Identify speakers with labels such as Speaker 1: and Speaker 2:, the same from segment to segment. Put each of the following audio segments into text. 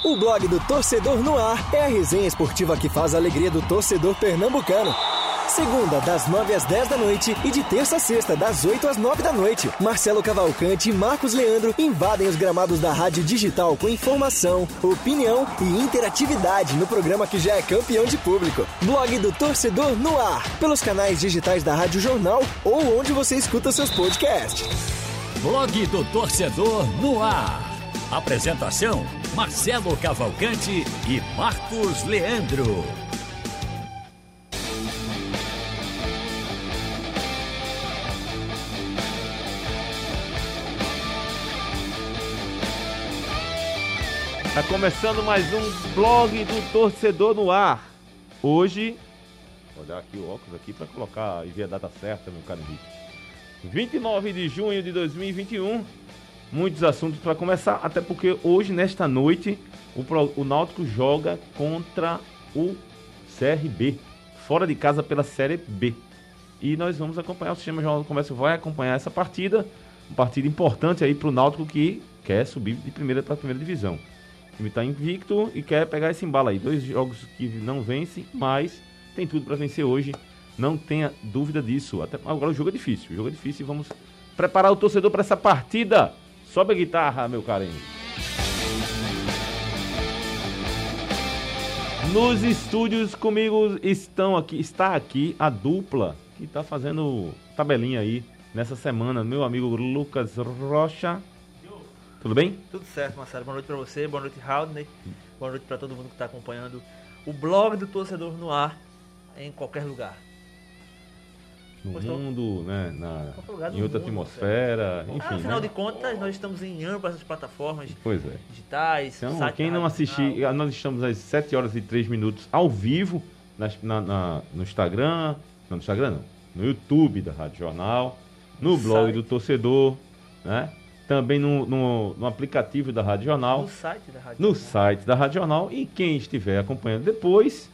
Speaker 1: O blog do Torcedor no Ar é a resenha esportiva que faz a alegria do torcedor pernambucano. Segunda, das 9 às 10 da noite e de terça a sexta, das 8 às 9 da noite. Marcelo Cavalcante e Marcos Leandro invadem os gramados da Rádio Digital com informação, opinião e interatividade no programa que já é campeão de público. Blog do Torcedor no Ar, pelos canais digitais da Rádio Jornal ou onde você escuta seus podcasts.
Speaker 2: Blog do Torcedor no Ar. Apresentação: Marcelo Cavalcante e Marcos Leandro.
Speaker 3: Tá começando mais um Blog do Torcedor no Ar. Hoje, vou olhar aqui o óculos aqui para colocar e ver a data certa, meu caro Henrique. 29 de junho de 2021. Muitos assuntos para começar, até porque hoje, nesta noite, o Náutico joga contra o CRB, fora de casa pela Série B. E nós vamos acompanhar, o Sistema Jornal do Comércio vai acompanhar essa partida, uma partida importante aí para o Náutico que quer subir de primeira para a primeira divisão. O time está invicto e quer pegar esse embalo aí. 2 jogos que não vencem, mas tem tudo para vencer hoje. Não tenha dúvida disso. Até agora o jogo é difícil. E vamos preparar o torcedor para essa partida. Sobe a guitarra, meu carinho. Nos estúdios comigo está aqui a dupla que está fazendo tabelinha aí nessa semana. Meu amigo Lucas Rocha. Tudo bem?
Speaker 4: Tudo certo, Marcelo. Boa noite pra você, boa noite, Haldney. Boa noite pra todo mundo que tá acompanhando o blog do Torcedor no Ar, em qualquer lugar.
Speaker 3: No mundo, né? Em outra
Speaker 4: mundo,
Speaker 3: atmosfera, enfim.
Speaker 4: Afinal
Speaker 3: né?
Speaker 4: de contas, nós estamos em ambas as plataformas digitais.
Speaker 3: Então, quem não assistir, nós estamos às 7 horas e 3 minutos ao vivo no Instagram. Não, no Instagram não. No YouTube da Rádio Jornal, no blog do Torcedor, né? Também no aplicativo da Rádio Jornal. No site da Rádio Jornal. E quem estiver acompanhando depois,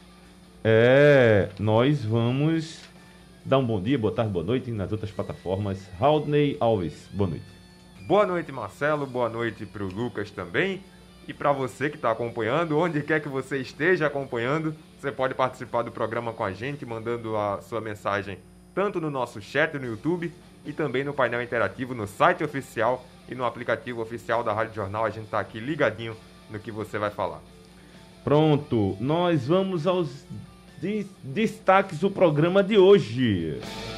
Speaker 3: nós vamos dar um bom dia, boa tarde, boa noite nas outras plataformas. Haldney Alves, boa noite.
Speaker 5: Boa noite, Marcelo. Boa noite para o Lucas também. E para você que está acompanhando, onde quer que você esteja acompanhando, você pode participar do programa com a gente, mandando a sua mensagem tanto no nosso chat no YouTube e também no painel interativo no site oficial e no aplicativo oficial da Rádio Jornal. A gente está aqui ligadinho no que você vai falar.
Speaker 3: Pronto, nós vamos aos destaques do programa de hoje.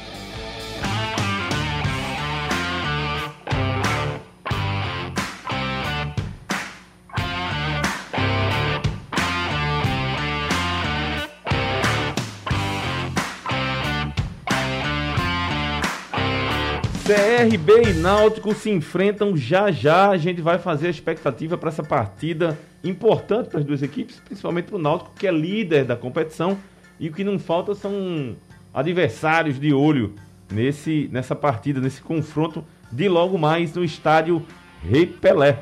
Speaker 3: CRB e Náutico se enfrentam já. A gente vai fazer a expectativa para essa partida importante para as duas equipes, principalmente para o Náutico, que é líder da competição, e o que não falta são adversários de olho nessa partida, nesse confronto de logo mais no estádio Rei Pelé.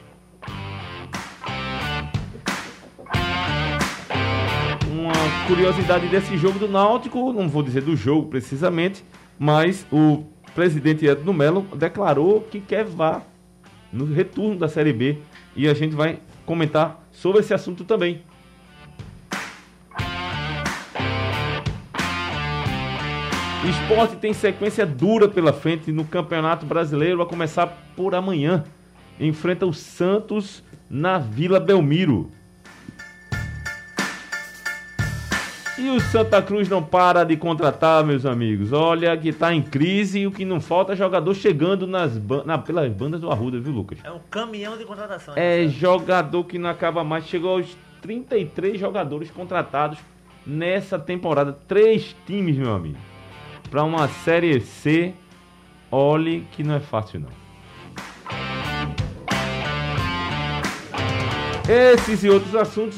Speaker 3: Uma curiosidade desse jogo do Náutico, não vou dizer do jogo precisamente, mas o presidente Edno Melo declarou que quer VAR no retorno da Série B e a gente vai comentar sobre esse assunto também. Esporte tem sequência dura pela frente no Campeonato Brasileiro, a começar por amanhã. Enfrenta o Santos na Vila Belmiro. E o Santa Cruz não para de contratar, meus amigos. Olha que tá em crise e o que não falta é jogador chegando pelas bandas do Arruda, viu, Lucas?
Speaker 4: É um caminhão de contratações.
Speaker 3: Jogador que não acaba mais. Chegou aos 33 jogadores contratados nessa temporada. 3 times, meu amigo. Para uma Série C, olhe que não é fácil, não. Esses e outros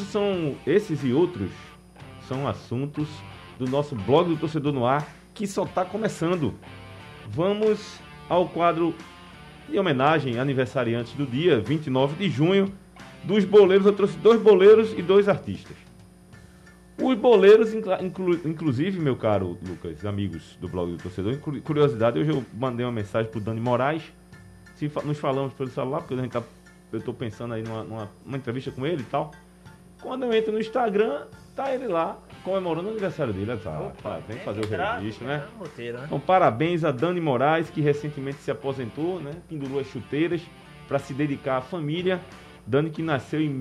Speaker 3: são assuntos do nosso blog do Torcedor no Ar, que só está começando. Vamos ao quadro de homenagem aniversariantes do dia 29 de junho dos boleiros. Eu trouxe 2 boleiros e 2 artistas. Os boleiros, inclusive, meu caro Lucas, amigos do blog do Torcedor, curiosidade, hoje eu mandei uma mensagem pro Dani Moraes, nos falamos pelo celular, porque a gente eu tô pensando aí numa entrevista com ele e tal. Quando eu entro no Instagram, tá ele lá comemorando o aniversário dele. Tem que fazer o registro, né? Então, parabéns a Dani Moraes, que recentemente se aposentou, né? Pendurou as chuteiras para se dedicar à família. Dani, que nasceu em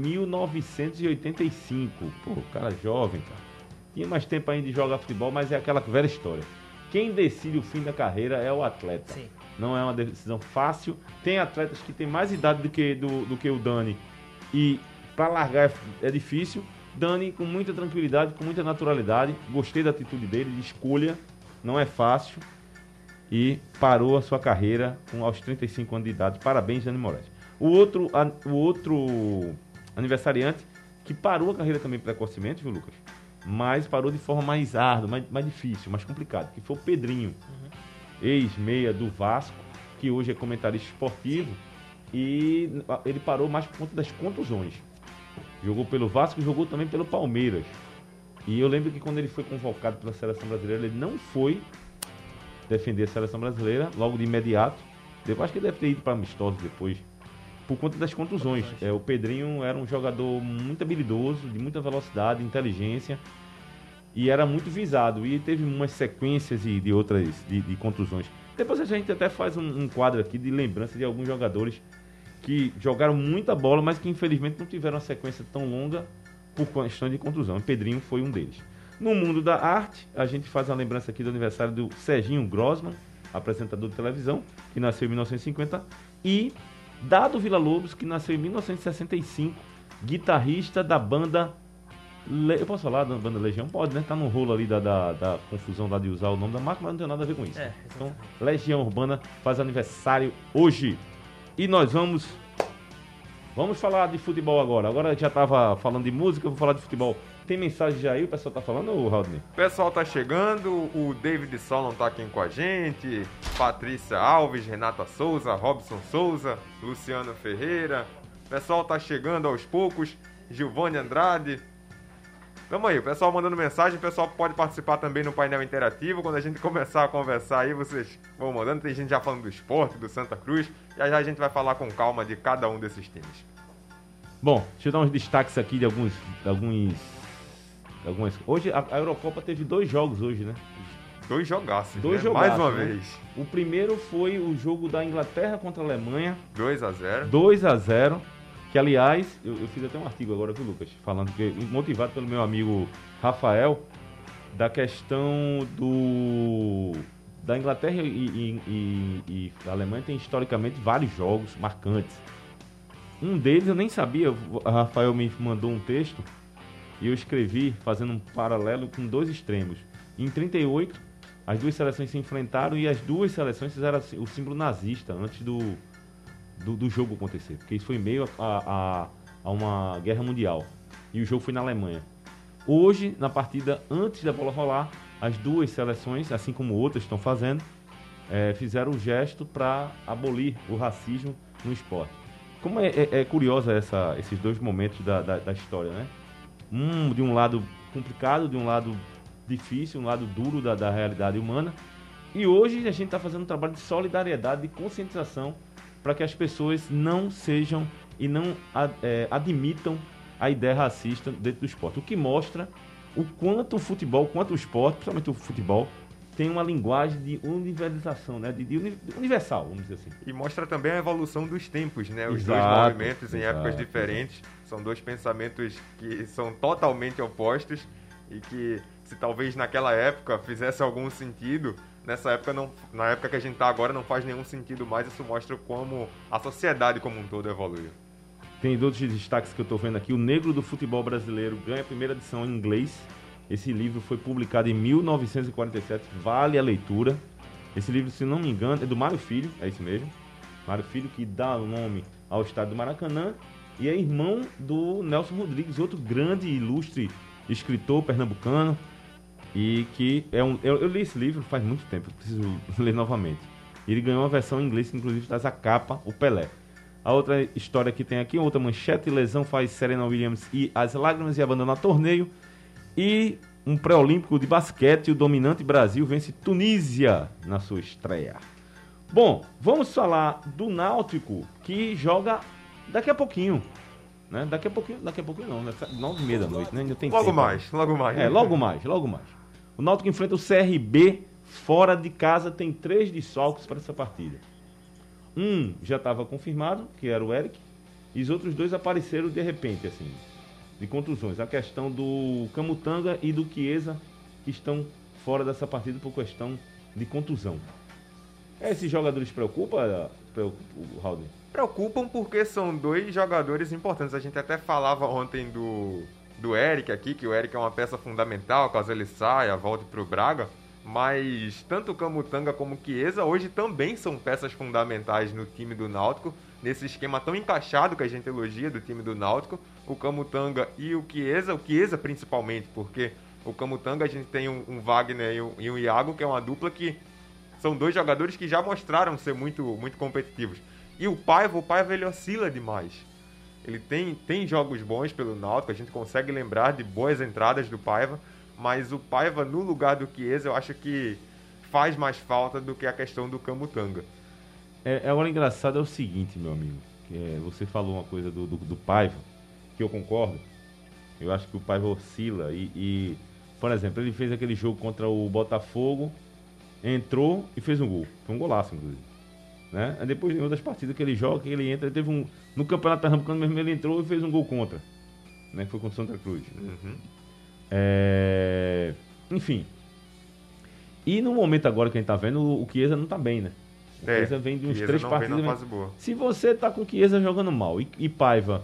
Speaker 3: 1985. Pô, cara jovem, cara. Tinha mais tempo ainda de jogar futebol, mas é aquela velha história. Quem decide o fim da carreira é o atleta.
Speaker 4: Sim.
Speaker 3: Não é uma decisão fácil. Tem atletas que têm mais idade do que o Dani. E para largar é difícil. Dani, com muita tranquilidade, com muita naturalidade. Gostei da atitude dele, de escolha. Não é fácil. E parou a sua carreira aos 35 anos de idade. Parabéns, Dani Moraes. O outro aniversariante que parou a carreira também precocemente, viu, Lucas? Mas parou de forma mais árdua, mais difícil, mais complicada, que foi o Pedrinho, ex-meia do Vasco, que hoje é comentarista esportivo, e ele parou mais por conta das contusões. Jogou pelo Vasco e jogou também pelo Palmeiras. E eu lembro que quando ele foi convocado pela Seleção Brasileira, ele não foi defender a Seleção Brasileira logo de imediato. Depois, acho que ele deve ter ido para amistosos depois, por conta das contusões. O Pedrinho era um jogador muito habilidoso, de muita velocidade, inteligência, e era muito visado. E teve umas sequências de outras de contusões. Depois a gente até faz um quadro aqui de lembrança de alguns jogadores que jogaram muita bola, mas que infelizmente não tiveram uma sequência tão longa por questão de contusão. O Pedrinho foi um deles. No mundo da arte, a gente faz a lembrança aqui do aniversário do Serginho Grossman, apresentador de televisão, que nasceu em 1950, e Dado Villa-Lobos, que nasceu em 1965, guitarrista da banda... Eu posso falar da banda Legião? Pode, né? Tá no rolo ali da confusão lá de usar o nome da marca, mas não tem nada a ver com isso. Então, Legião Urbana faz aniversário hoje. E nós vamos falar de futebol agora. Agora já tava falando de música, eu vou falar de futebol. Tem mensagem já aí? O pessoal tá falando, ou Rodney?
Speaker 5: O pessoal tá chegando, o David Solon tá aqui com a gente, Patrícia Alves, Renata Souza, Robson Souza, Luciano Ferreira. O pessoal tá chegando aos poucos, Giovanni Andrade. Tamo aí, o pessoal mandando mensagem, o pessoal pode participar também no painel interativo. Quando a gente começar a conversar aí, vocês vão mandando. Tem gente já falando do Sport, do Santa Cruz. Já a gente vai falar com calma de cada um desses times.
Speaker 3: Bom, deixa eu dar uns destaques aqui de algumas... Hoje, a Eurocopa teve 2 jogos hoje, né?
Speaker 5: 2 jogaços,
Speaker 3: né?
Speaker 5: Mais uma
Speaker 3: né?
Speaker 5: vez.
Speaker 3: O primeiro foi o jogo da Inglaterra contra a Alemanha.
Speaker 5: 2-0.
Speaker 3: 2-0. Que, aliás, eu fiz até um artigo agora, viu, Lucas? Falando que, motivado pelo meu amigo Rafael, da questão da Inglaterra e a Alemanha tem historicamente vários jogos marcantes. Um deles eu nem sabia, o Rafael me mandou um texto e eu escrevi fazendo um paralelo com 2 extremos. Em 38, as 2 seleções se enfrentaram e as 2 seleções fizeram o símbolo nazista antes do jogo acontecer, porque isso foi em meio a uma guerra mundial e o jogo foi na Alemanha. Hoje, na partida antes da bola rolar, as 2 seleções, assim como outras estão fazendo, fizeram o gesto para abolir o racismo no esporte. Como é curiosa esses 2 momentos da história, né? De um lado complicado, de um lado difícil, um lado duro da realidade humana, e hoje a gente está fazendo um trabalho de solidariedade, de conscientização, para que as pessoas não sejam e não admitam a ideia racista dentro do esporte. O que mostra o quanto o futebol, quanto o esporte, principalmente o futebol, tem uma linguagem de universalização, né? de universal, vamos dizer assim.
Speaker 5: E mostra também a evolução dos tempos, né? Os 2 movimentos em épocas diferentes. São 2 pensamentos que são totalmente opostos e que, se talvez naquela época fizesse algum sentido, nessa época não, na época que a gente está agora não faz nenhum sentido mais. Isso mostra como a sociedade como um todo evoluiu.
Speaker 3: Tem outros destaques que eu estou vendo aqui. O Negro do Futebol Brasileiro ganha a primeira edição em inglês. Esse livro foi publicado em 1947, vale a leitura. Esse livro, se não me engano, é do Mário Filho, é isso mesmo. Mário Filho, que dá o nome ao estádio do Maracanã, e é irmão do Nelson Rodrigues, outro grande e ilustre escritor pernambucano, e que eu li esse livro faz muito tempo, preciso ler novamente. Ele ganhou uma versão em inglês, que inclusive traz a capa, o Pelé. A outra história que tem aqui, outra manchete: lesão faz Serena Williams e as lágrimas e abandona torneio. E um pré-olímpico de basquete, o dominante Brasil vence Tunísia na sua estreia. Bom, vamos falar do Náutico, que joga daqui a pouquinho. Né? Daqui a pouquinho não, né? 9h30 da noite, né? Ainda tem
Speaker 5: Logo
Speaker 3: tempo.
Speaker 5: mais.
Speaker 3: Logo mais. O Náutico enfrenta o CRB fora de casa, tem 3 desfalques para essa partida. Um já estava confirmado, que era o Eric, e os outros 2 apareceram de repente, assim, de contusões. A questão do Camutanga e do Chiesa, que estão fora dessa partida por questão de contusão. Esses jogadores preocupam, Raul?
Speaker 5: Preocupam porque são 2 jogadores importantes. A gente até falava ontem do Eric aqui, que o Eric é uma peça fundamental, caso ele saia, volte para o Braga. Mas tanto o Camutanga como o Chiesa hoje também são peças fundamentais no time do Náutico, nesse esquema tão encaixado que a gente elogia do time do Náutico, o Camutanga e o Chiesa principalmente, porque o Camutanga a gente tem um Wagner e um Iago, que é uma dupla que são 2 jogadores que já mostraram ser muito, muito competitivos. E o Paiva ele oscila demais. Ele tem jogos bons pelo Náutico, a gente consegue lembrar de boas entradas do Paiva, mas o Paiva no lugar do Chiesa eu acho que faz mais falta do que a questão do Camutanga.
Speaker 3: Agora, engraçado é o seguinte, meu amigo, você falou uma coisa do Paiva, que eu concordo. Eu acho que o Paiva oscila e, por exemplo, ele fez aquele jogo contra o Botafogo, entrou e fez um gol. Foi um golaço, inclusive. Né? Aí depois, em outras partidas que ele joga, que ele entra, ele teve no Campeonato Pernambucano mesmo, ele entrou e fez um gol contra. Né? Foi contra o Santa Cruz.
Speaker 5: Uhum.
Speaker 3: Enfim. E no momento agora que a gente tá vendo, o Chiesa não tá bem, né? O Chiesa vem de uns 3 partidas. Se você tá com o Chiesa jogando mal e Paiva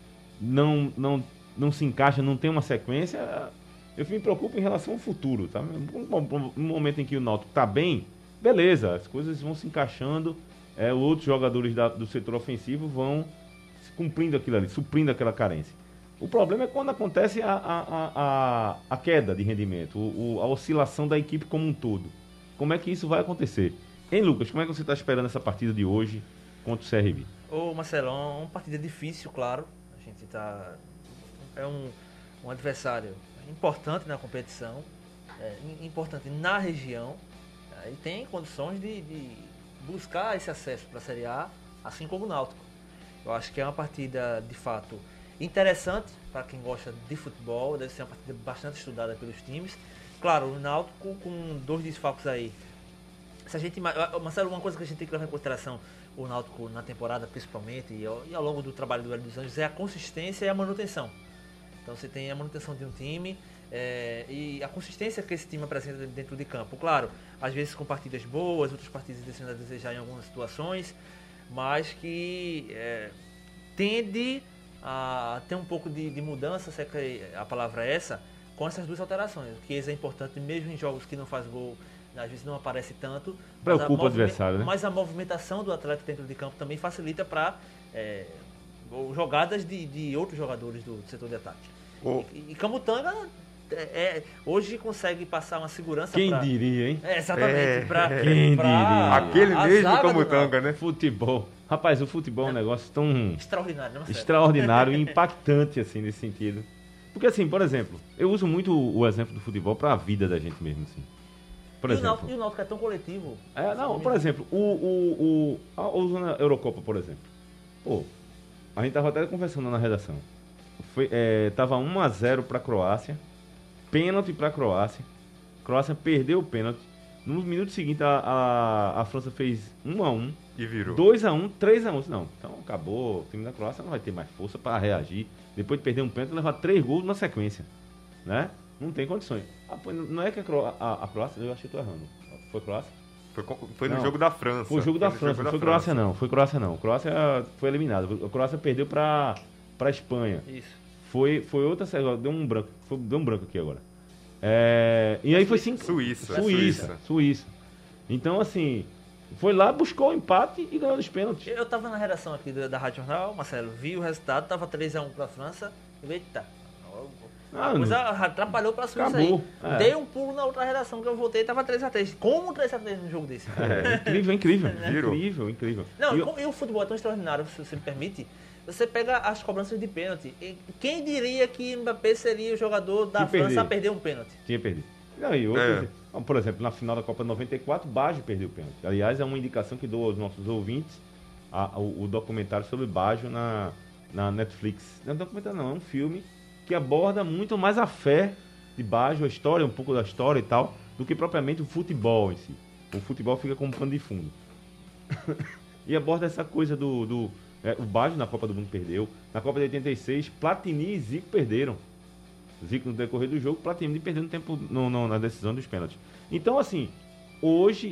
Speaker 3: não se encaixa, não tem uma sequência, eu me preocupo em relação ao futuro, tá? No momento em que o Náutico tá bem, beleza, as coisas vão se encaixando, outros jogadores do setor ofensivo vão cumprindo aquilo ali, suprindo aquela carência. O problema é quando acontece a queda de rendimento, a oscilação da equipe como um todo. Como é que isso vai acontecer? Hein, Lucas, como é que você está esperando essa partida de hoje contra o CRB?
Speaker 4: Ô, Marcelão, é uma partida difícil, claro. A gente tá... É um adversário importante na competição, importante na região, e tem condições de buscar esse acesso para a Série A, assim como o Náutico. Eu acho que é uma partida, de fato, interessante para quem gosta de futebol, deve ser uma partida bastante estudada pelos times. Claro, o Náutico com 2 desfalques aí. Se a gente, Marcelo, uma coisa que a gente tem que levar em consideração, o Náutico na temporada principalmente, e ao longo do trabalho do Hélio dos Anjos, é a consistência e a manutenção. Então você tem a manutenção de um time e a consistência que esse time apresenta dentro de campo. Claro, às vezes com partidas boas, outras partidas deixando a desejar em algumas situações, mas que tende a ter um pouco de mudança, se é que a palavra é essa, com essas 2 alterações. O Chiesa é importante mesmo em jogos que não faz gol, às vezes não aparece tanto.
Speaker 3: Preocupa o adversário, né?
Speaker 4: Mas a movimentação do atleta dentro de campo também facilita para jogadas de outros jogadores do setor de ataque. E Camutanga hoje consegue passar uma segurança.
Speaker 3: Quem diria, hein?
Speaker 4: Exatamente.
Speaker 3: Quem diria?
Speaker 5: Aquele mesmo Camutanga, né?
Speaker 3: Futebol. Rapaz, o futebol é um negócio tão...
Speaker 4: extraordinário, né, Marcelo?
Speaker 3: Extraordinário e impactante, assim, nesse sentido. Porque, assim, por exemplo, eu uso muito o exemplo do futebol para a vida da gente mesmo, assim. Por exemplo,
Speaker 4: e o Náutico é tão coletivo.
Speaker 3: Por exemplo, usando a Eurocopa, por exemplo. Pô, a gente tava até conversando na redação. Tava 1-0 para a Croácia, pênalti para a Croácia. Croácia perdeu o pênalti. No minuto seguinte, a França fez 1-1.
Speaker 5: E virou.
Speaker 3: 2-1, 3-1. Não, então acabou. O time da Croácia não vai ter mais força para reagir. Depois de perder um pênalti, levar 3 gols na sequência. Né? Não tem condições. Não é que a Croácia... Eu achei que estou errando. Foi Croácia?
Speaker 5: Foi no jogo da França.
Speaker 3: Foi o jogo da França. Não foi Croácia, não. Foi Croácia, não. Croácia foi eliminada. A Croácia perdeu para a Espanha.
Speaker 4: Isso.
Speaker 3: Foi outra... Deu um branco aqui agora. E aí foi 5... Suíça. Então, assim... Foi lá, buscou o empate e ganhou nos pênaltis.
Speaker 4: Eu tava na redação aqui da Rádio Jornal, Marcelo, vi o resultado, tava 3-1 pra França, e eita, a coisa atrapalhou pra Suíça.
Speaker 3: Acabou,
Speaker 4: aí. Dei um pulo na outra redação que eu voltei, tava 3-3. Como 3-3 num jogo desse?
Speaker 3: Incrível.
Speaker 5: Virou.
Speaker 3: Incrível.
Speaker 4: Não, e o futebol é tão extraordinário, se você me permite. Você pega as cobranças de pênalti. E quem diria que Mbappé seria o jogador da França a perder um pênalti?
Speaker 3: Tinha perdido. Não, e outros, por exemplo, na final da Copa 94, Baggio perdeu o pênalti. Aliás, é uma indicação que dou aos nossos ouvintes o documentário sobre Baggio na Netflix. Não é um documentário não, é um filme que aborda muito mais a fé de Baggio, a história, um pouco da história e tal, do que propriamente o futebol em si. O futebol fica como pano de fundo. E aborda essa coisa o Baggio na Copa do Mundo perdeu. Na Copa de 86, Platini e Zico perderam. Zico no decorrer do jogo, Platini perdendo tempo na decisão dos pênaltis. Então, assim, hoje,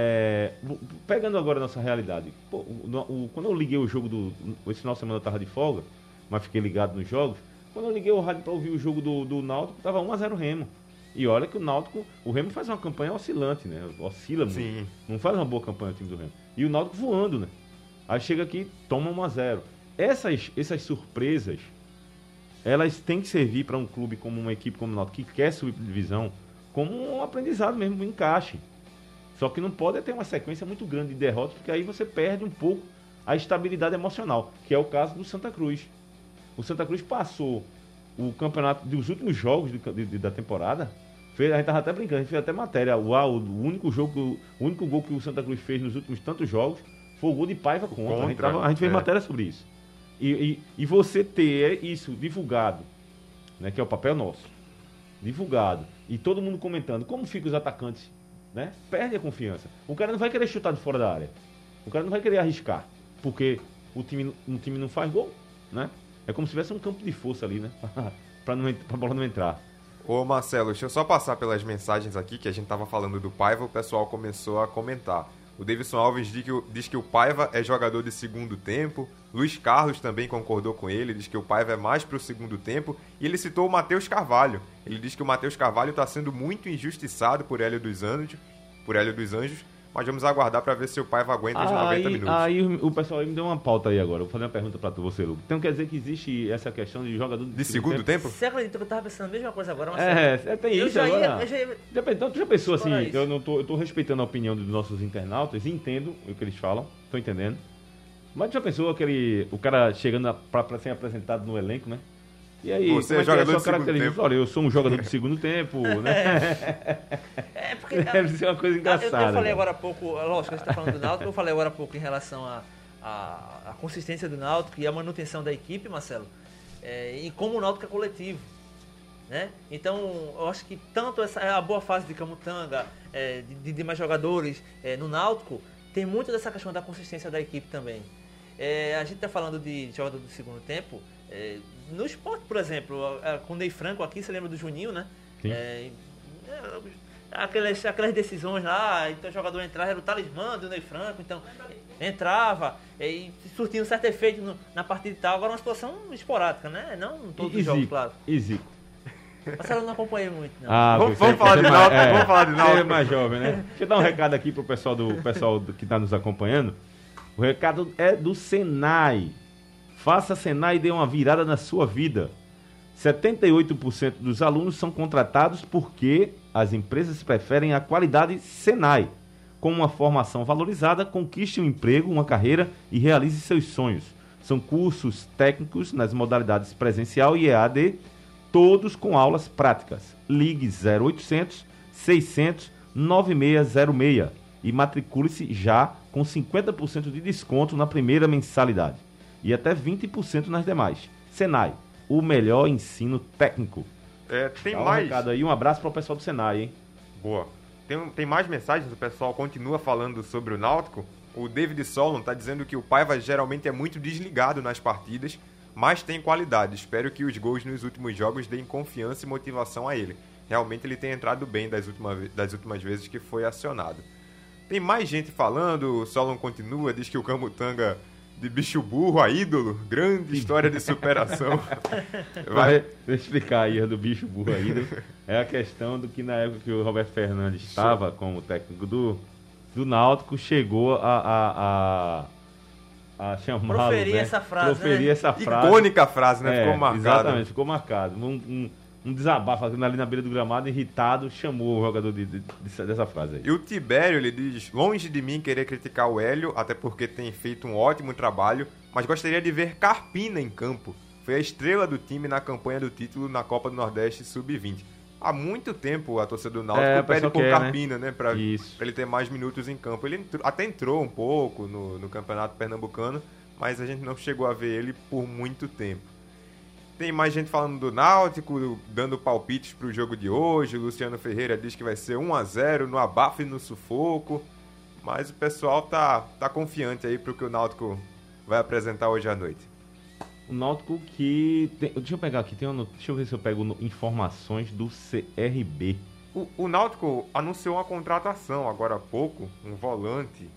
Speaker 3: pegando agora a nossa realidade, quando eu liguei o jogo esse final de semana eu estava de folga, mas fiquei ligado nos jogos. Quando eu liguei o rádio para ouvir o jogo do Náutico, estava 1-0 Remo. E olha que o Remo faz uma campanha oscilante, né? Oscila muito. Sim. Não faz uma boa campanha o time do Remo. E o Náutico voando, né? Aí chega aqui, toma 1-0. Essas surpresas, elas têm que servir para um clube como uma equipe como o Náutico, que quer subir de divisão, como um aprendizado mesmo, um encaixe. Só que não pode ter uma sequência muito grande de derrotas, porque aí você perde um pouco a estabilidade emocional, que é o caso do Santa Cruz. O Santa Cruz passou o campeonato dos últimos jogos da temporada. A gente estava até brincando, a gente fez até matéria. O único gol que o Santa Cruz fez nos últimos tantos jogos foi o gol de Paiva contra. A gente fez matéria sobre isso. E você ter isso divulgado, né, que é o papel nosso, divulgado, e todo mundo comentando como ficam os atacantes, né? Perde a confiança. O cara não vai querer chutar de fora da área. O cara não vai querer arriscar, porque o time não faz gol, né? É como se tivesse um campo de força ali, né? pra a bola não entrar.
Speaker 5: Ô Marcelo, deixa eu só passar pelas mensagens aqui, que a gente tava falando do Paiva, o pessoal começou a comentar. O Davidson Alves diz que o Paiva é jogador de segundo tempo. Luiz Carlos também concordou com ele, diz que o Paiva é mais pro segundo tempo. E ele citou o Matheus Carvalho. Ele diz que o Matheus Carvalho está sendo muito injustiçado por Hélio dos Anjos. Mas vamos aguardar para ver se o Paiva aguenta os 90 minutos.
Speaker 3: Aí o pessoal aí me deu uma pauta aí agora. Eu vou fazer uma pergunta para você, Lucas. Então quer dizer que existe essa questão de jogador
Speaker 5: de segundo tempo?
Speaker 4: Você acredita que eu tava pensando a mesma coisa agora? Mas
Speaker 3: tem isso agora.
Speaker 4: Então,
Speaker 3: tu já pensou assim, eu tô respeitando a opinião dos nossos internautas, entendo o que eles falam, tô entendendo. Mas tu já pensou o cara chegando para ser apresentado no elenco, né? E aí,
Speaker 5: você é jogador de segundo tempo?
Speaker 3: Olha, eu sou um jogador de segundo tempo, né?
Speaker 4: Porque
Speaker 3: deve ser uma coisa engraçada.
Speaker 4: Eu falei agora há pouco, lógico, a gente tá falando do Náutico, eu falei agora há pouco em relação à consistência do Náutico e a manutenção da equipe, Marcelo, e como o Náutico é coletivo, né? Então, eu acho que tanto a boa fase de Camutanga, de mais jogadores no Náutico, tem muito dessa questão da consistência da equipe também. A gente tá falando de jogador do segundo tempo. No esporte, por exemplo, com o Ney Franco aqui, você lembra do Juninho, né?
Speaker 3: Sim.
Speaker 4: Aquelas decisões lá, então o jogador entrava, era o talismã do Ney Franco, então entrava e surtia um certo efeito na partida e tal. Agora uma situação esporádica, né? Não todos os jogos, claro.
Speaker 3: E Zico?
Speaker 4: Marcelo, não acompanhei muito, não.
Speaker 5: Vamos falar de Náutico, vamos falar de Náutico.
Speaker 3: Você é mais jovem, né? Deixa eu dar um recado aqui pro pessoal que está nos acompanhando. O recado é do Senai. Faça Senai e dê uma virada na sua vida. 78% dos alunos são contratados porque as empresas preferem a qualidade Senai. Com uma formação valorizada, conquiste um emprego, uma carreira e realize seus sonhos. São cursos técnicos nas modalidades presencial e EAD, todos com aulas práticas. Ligue 0800 600 9606 e matricule-se já com 50% de desconto na primeira mensalidade e até 20% nas demais. Senai, o melhor ensino técnico.
Speaker 5: Tem mais.
Speaker 3: Recado aí, um abraço para o pessoal do Senai, hein?
Speaker 5: Boa. Tem mais mensagens, o pessoal continua falando sobre o Náutico. O David Solon está dizendo que o Paiva geralmente é muito desligado nas partidas, mas tem qualidade. Espero que os gols nos últimos jogos deem confiança e motivação a ele. Realmente ele tem entrado bem das últimas vezes que foi acionado. Tem mais gente falando, o Solon continua, diz que o Camutanga de bicho burro a ídolo, grande história de superação.
Speaker 3: Deixa eu explicar aí, do bicho burro a ídolo. É a questão do que na época que o Roberto Fernandes estava como técnico do Náutico, chegou a chamá-lo,
Speaker 4: proferir, né?
Speaker 3: Proferir essa frase.
Speaker 5: Icônica frase, né? Ficou marcado.
Speaker 3: Exatamente, ficou marcado. Um desabafo ali na beira do gramado, irritado, chamou o jogador dessa frase aí.
Speaker 5: E o Tibério, ele diz: longe de mim querer criticar o Hélio, até porque tem feito um ótimo trabalho, mas gostaria de ver Carpina em campo. Foi a estrela do time na campanha do título na Copa do Nordeste Sub-20. há muito tempo a torcida do Náutico pede por Carpina, né? Pra ele ter mais minutos em campo. Ele até entrou um pouco no Campeonato Pernambucano, mas a gente não chegou a ver ele por muito tempo. Tem mais gente falando do Náutico, dando palpites pro jogo de hoje. O Luciano Ferreira diz que vai ser 1-0 no abafo e no sufoco. Mas o pessoal tá confiante aí pro que o Náutico vai apresentar hoje à noite.
Speaker 3: O Náutico que... deixa eu pegar aqui, deixa eu ver se eu pego informações do CRB.
Speaker 5: O Náutico anunciou uma contratação agora há pouco, um volante.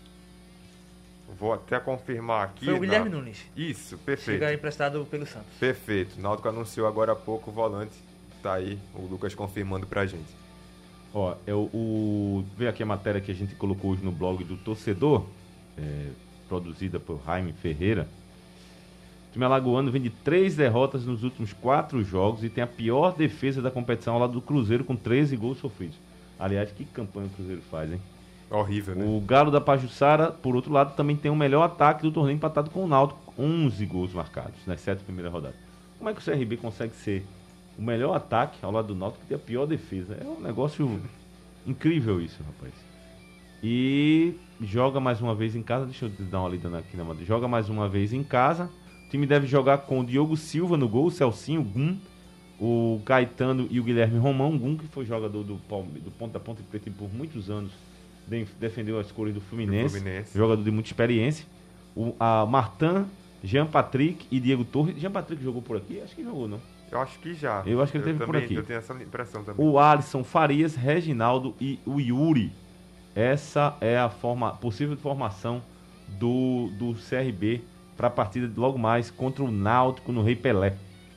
Speaker 5: Vou até confirmar aqui.
Speaker 4: Foi o Guilherme Nunes.
Speaker 5: Isso, perfeito.
Speaker 4: Chega emprestado pelo Santos.
Speaker 5: Perfeito. O Náutico anunciou agora há pouco o volante. Tá aí o Lucas confirmando pra gente.
Speaker 3: Ó, veio aqui a matéria que a gente colocou hoje no blog do Torcedor, produzida por Jaime Ferreira. O time alagoano vem de 3 derrotas nos últimos 4 jogos e tem a pior defesa da competição ao lado do Cruzeiro, com 13 gols sofridos. Aliás, que campanha o Cruzeiro faz, hein?
Speaker 5: Horrível, né?
Speaker 3: O Galo da Pajuçara, por outro lado, também tem o melhor ataque do torneio, empatado com o Náutico, 11 gols marcados nas 7 primeiras rodadas. Como é que o CRB consegue ser o melhor ataque ao lado do Náutico e ter a pior defesa? É um negócio incrível isso, rapaz. E joga mais uma vez em casa, deixa eu dar uma lida aqui na matéria. Joga mais uma vez em casa. O time deve jogar com o Diogo Silva no gol, o Celcinho, o Gum, o Caetano e o Guilherme Romão. O Gum, que foi jogador do Ponta Preta por muitos anos, defendeu as cores do Fluminense. Jogador de muita experiência. A Martin, Jean Patrick e Diego Torres. Jean Patrick jogou por aqui? Acho que jogou, não?
Speaker 5: Eu acho que já.
Speaker 3: Eu acho que ele teve por aqui.
Speaker 5: Eu tenho essa impressão também.
Speaker 3: O Alisson Farias, Reginaldo e o Yuri. Essa é a possível formação do CRB para a partida logo mais contra o Náutico no Rei Pelé.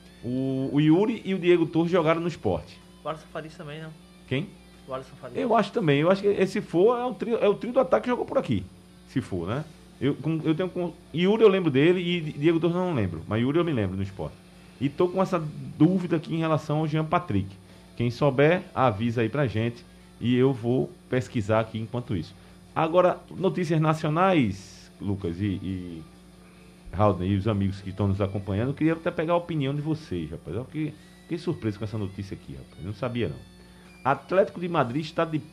Speaker 3: O Yuri e o Diego Torres jogaram no Sport.
Speaker 4: O Alisson Farias também, não?
Speaker 3: Quem?
Speaker 4: O Alisson Farias.
Speaker 3: Eu acho também. Eu acho que se for, é o trio do ataque que jogou por aqui. Se for, né? Eu tenho com Yuri, eu lembro dele, e Diego Torres eu não lembro. Mas Yuri eu me lembro no Sport. E tô com essa dúvida aqui em relação ao Jean Patrick. Quem souber, avisa aí pra gente. E eu vou pesquisar aqui enquanto isso. Agora, notícias nacionais, Lucas e Raul, e os amigos que estão nos acompanhando, eu queria até pegar a opinião de vocês, rapaz. Eu fiquei surpreso com essa notícia aqui, rapaz. Eu não sabia, não. Atlético de Madrid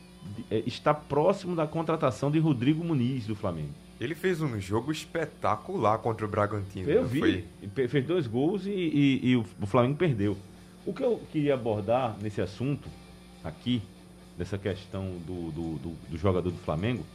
Speaker 3: está próximo da contratação de Rodrigo Muniz, do Flamengo.
Speaker 5: Ele fez um jogo espetacular contra o Bragantino.
Speaker 3: Eu vi. Fez 2 gols e o Flamengo perdeu. O que eu queria abordar nesse assunto aqui, dessa questão do jogador do Flamengo,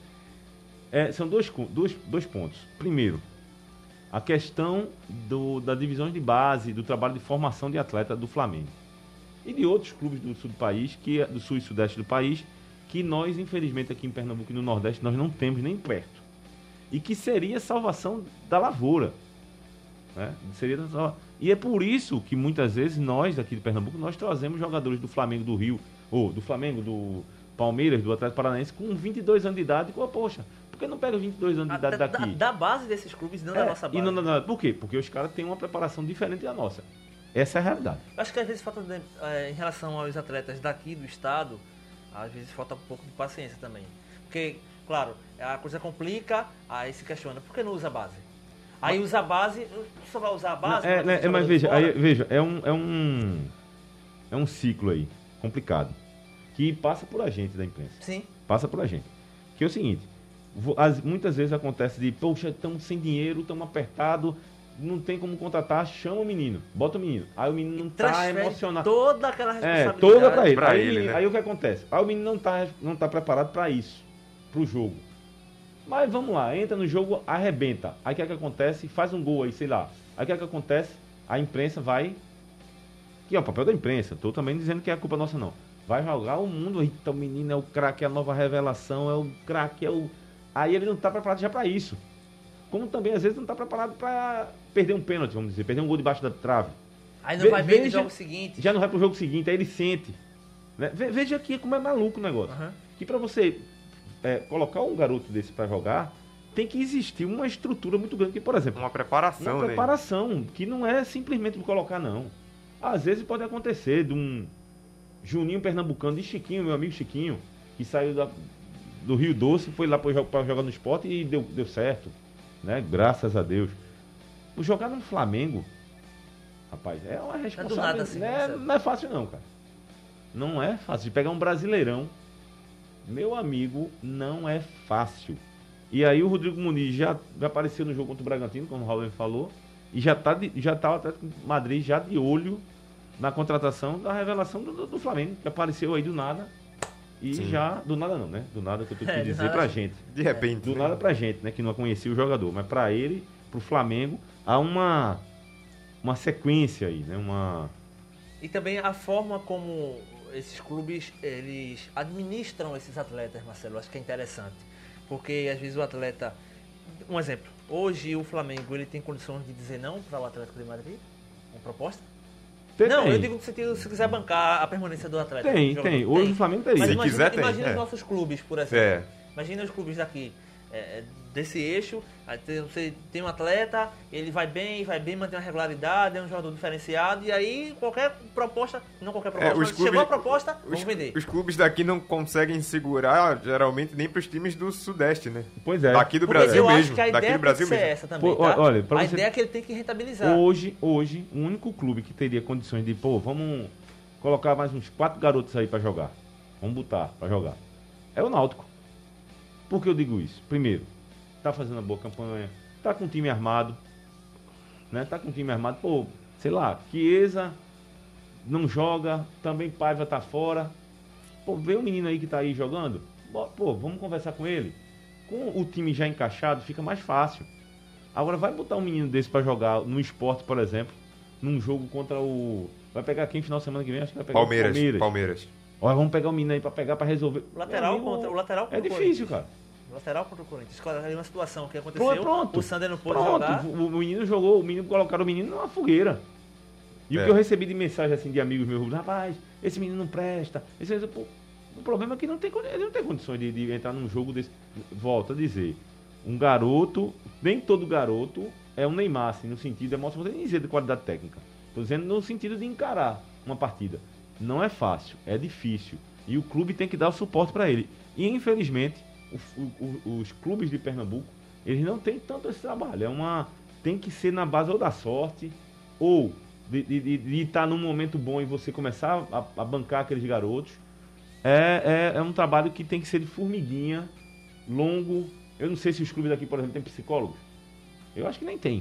Speaker 3: são dois pontos. Primeiro, a questão da divisão de base, do trabalho de formação de atleta do Flamengo. E de outros clubes do sul do país, do sul e sudeste do país, que nós, infelizmente, aqui em Pernambuco e no Nordeste, nós não temos nem perto. E que seria salvação da lavoura. Né? E é por isso que muitas vezes nós, daqui de Pernambuco, nós trazemos jogadores do Flamengo do Rio, ou do Flamengo, do Palmeiras, do Atlético Paranaense, com 22 anos de idade. Poxa, por que não pega 22 anos de idade daqui?
Speaker 4: Da base desses clubes, não da nossa base.
Speaker 3: Por quê? Porque os caras têm uma preparação diferente da nossa. Essa é a realidade.
Speaker 4: Acho que às vezes falta, em relação aos atletas daqui do estado, às vezes falta um pouco de paciência também. Porque, claro, a coisa complica, aí se questiona, por que não usa a base? Aí usa a base, só vai usar a base?
Speaker 3: Mas veja, é um ciclo aí, complicado, que passa por a gente da imprensa.
Speaker 4: Sim.
Speaker 3: Passa por a gente. Que é o seguinte, muitas vezes acontece de, poxa, estamos sem dinheiro, estamos apertados, não tem como contratar, chama o menino, bota o menino. Aí o menino não está emocionado.
Speaker 4: Toda aquela responsabilidade.
Speaker 3: Toda pra ele.
Speaker 5: Pra ele, né?
Speaker 3: Aí o que acontece? Aí o menino não tá preparado para isso, pro jogo. Mas vamos lá, entra no jogo, arrebenta. Aí o que é que acontece? Faz um gol aí, sei lá. Aí o que é que acontece? A imprensa vai... Que é o papel da imprensa, tô também dizendo que é culpa nossa não. Vai jogar o mundo, eita, o menino é o craque, é a nova revelação, é o craque, é o... Aí ele não tá preparado já para isso. Como também, às vezes, não está preparado para perder um pênalti, vamos dizer, perder um gol debaixo da trave.
Speaker 4: Aí não vai bem no jogo seguinte.
Speaker 3: Já não vai pro jogo seguinte, aí ele sente. Né? Veja aqui como é maluco o negócio. Uhum. Que para você colocar um garoto desse para jogar, tem que existir uma estrutura muito grande. Que, por exemplo,
Speaker 5: uma preparação,
Speaker 3: que não é simplesmente colocar, não. Às vezes pode acontecer de um Juninho Pernambucano, de Chiquinho, meu amigo Chiquinho, que saiu do Rio Doce, foi lá para jogar no Sport e deu certo. Né? Graças a Deus. O jogar no Flamengo, rapaz, é uma responsabilidade. Assim, não é fácil não, cara. Não é fácil. De pegar um Brasileirão, meu amigo, não é fácil. E aí o Rodrigo Muniz já apareceu no jogo contra o Bragantino, como o Raul falou, e já tá o Atlético de Madrid já de olho na contratação da revelação do Flamengo, que apareceu aí do nada. E Sim. já, do nada não, né? Do nada que eu tenho que dizer pra gente.
Speaker 5: De repente.
Speaker 3: Do nada pra gente, né? Que não conhecia o jogador. Mas pra ele, pro Flamengo, há uma sequência aí, né?
Speaker 4: E também a forma como esses clubes, eles administram esses atletas, Marcelo, eu acho que é interessante. Porque às vezes o atleta... Um exemplo, hoje o Flamengo, ele tem condições de dizer não para o Atlético de Madrid? Uma proposta? Não, eu digo no sentido, se quiser bancar a permanência do atleta.
Speaker 3: Tem. Hoje o Flamengo teria.
Speaker 4: Mas
Speaker 5: se quiser, tem.
Speaker 4: Imagina os nossos clubes, por exemplo. Imagina os clubes daqui, desse eixo. Você tem um atleta, ele vai bem, mantém uma regularidade, é um jogador diferenciado. E aí, chegou a proposta, vamos vender.
Speaker 5: Os clubes daqui não conseguem segurar, geralmente, nem para os times do Sudeste, né?
Speaker 3: Pois é.
Speaker 5: Daqui do Brasil mesmo.
Speaker 4: Eu acho que a ideia tem que ser essa também, tá?
Speaker 3: Olha,
Speaker 4: ideia é que ele tem que rentabilizar.
Speaker 3: Hoje, o único clube que teria condições de, vamos colocar mais uns 4 garotos aí para jogar. Vamos botar para jogar. É o Náutico. Por que eu digo isso? Primeiro, tá fazendo uma boa campanha, tá com um time armado, né? Sei lá, Chiesa não joga, também Paiva tá fora. Vê o menino aí que tá aí jogando, vamos conversar com ele. Com o time já encaixado, fica mais fácil. Agora vai botar um menino desse pra jogar no Sport, por exemplo, num jogo contra o... Vai pegar quem final de semana que vem? Acho que vai pegar o
Speaker 5: Palmeiras.
Speaker 3: Olha, vamos pegar o menino aí pra resolver.
Speaker 4: O lateral contra
Speaker 3: é difícil, cara.
Speaker 4: Lateral contra o Corinthians. Ali uma situação que aconteceu.
Speaker 3: Pronto.
Speaker 4: O Sander não pôde jogar.
Speaker 3: O menino jogou, colocaram o menino numa fogueira. E o que eu recebi de mensagem assim de amigos meus, rapaz, esse menino não presta. O problema é que ele não tem condições de entrar num jogo desse. Volto a dizer, um garoto, nem todo garoto é um Neymar, assim, no sentido emocional, não vou nem dizer de qualidade técnica. Estou dizendo no sentido de encarar uma partida. Não é fácil, é difícil. E o clube tem que dar o suporte para ele. E infelizmente, os clubes de Pernambuco, eles não têm tanto esse trabalho. Tem que ser na base ou da sorte, ou de estar num momento bom e você começar a bancar aqueles garotos. É um trabalho que tem que ser de formiguinha, longo. Eu não sei se os clubes daqui, por exemplo, têm psicólogos. Eu acho que nem tem.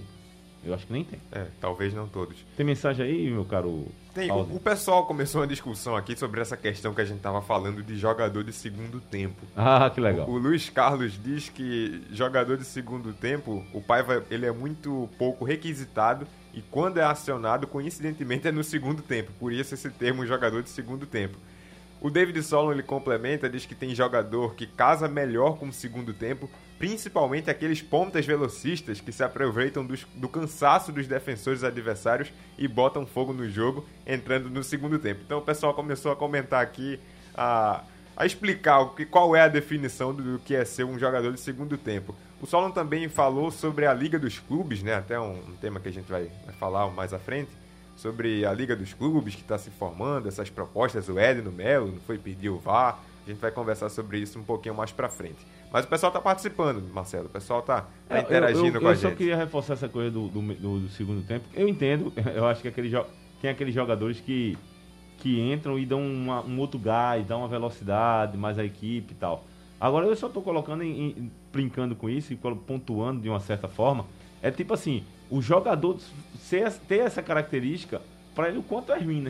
Speaker 5: Talvez não todos.
Speaker 3: Tem mensagem aí, meu caro?
Speaker 5: Tem. O pessoal começou uma discussão aqui sobre essa questão que a gente estava falando de jogador de segundo tempo.
Speaker 3: Ah, que legal.
Speaker 5: O Luiz Carlos diz que jogador de segundo tempo, o Paiva, ele é muito pouco requisitado e quando é acionado, coincidentemente, é no segundo tempo. Por isso esse termo jogador de segundo tempo. O David Solon, ele complementa, diz que tem jogador que casa melhor com o segundo tempo, principalmente aqueles pontas velocistas que se aproveitam do cansaço dos defensores adversários e botam fogo no jogo, entrando no segundo tempo. Então o pessoal começou a comentar aqui, a explicar qual é a definição do que é ser um jogador de segundo tempo. O Solon também falou sobre a Liga dos Clubes, né? Até um tema que a gente vai falar mais à frente, sobre a Liga dos Clubes que está se formando, essas propostas, o Edno Melo não foi pedir o VAR, a gente vai conversar sobre isso um pouquinho mais pra frente. Mas o pessoal tá participando, Marcelo, o pessoal tá interagindo com a gente.
Speaker 3: Eu só queria reforçar essa coisa do segundo tempo. Eu entendo, eu acho que tem aqueles jogadores que entram e dão um outro gás, dão uma velocidade mais à equipe e tal. Agora eu só tô colocando, brincando com isso e pontuando de uma certa forma, é tipo assim, o jogador ter essa característica, para ele o quanto é ruim, né?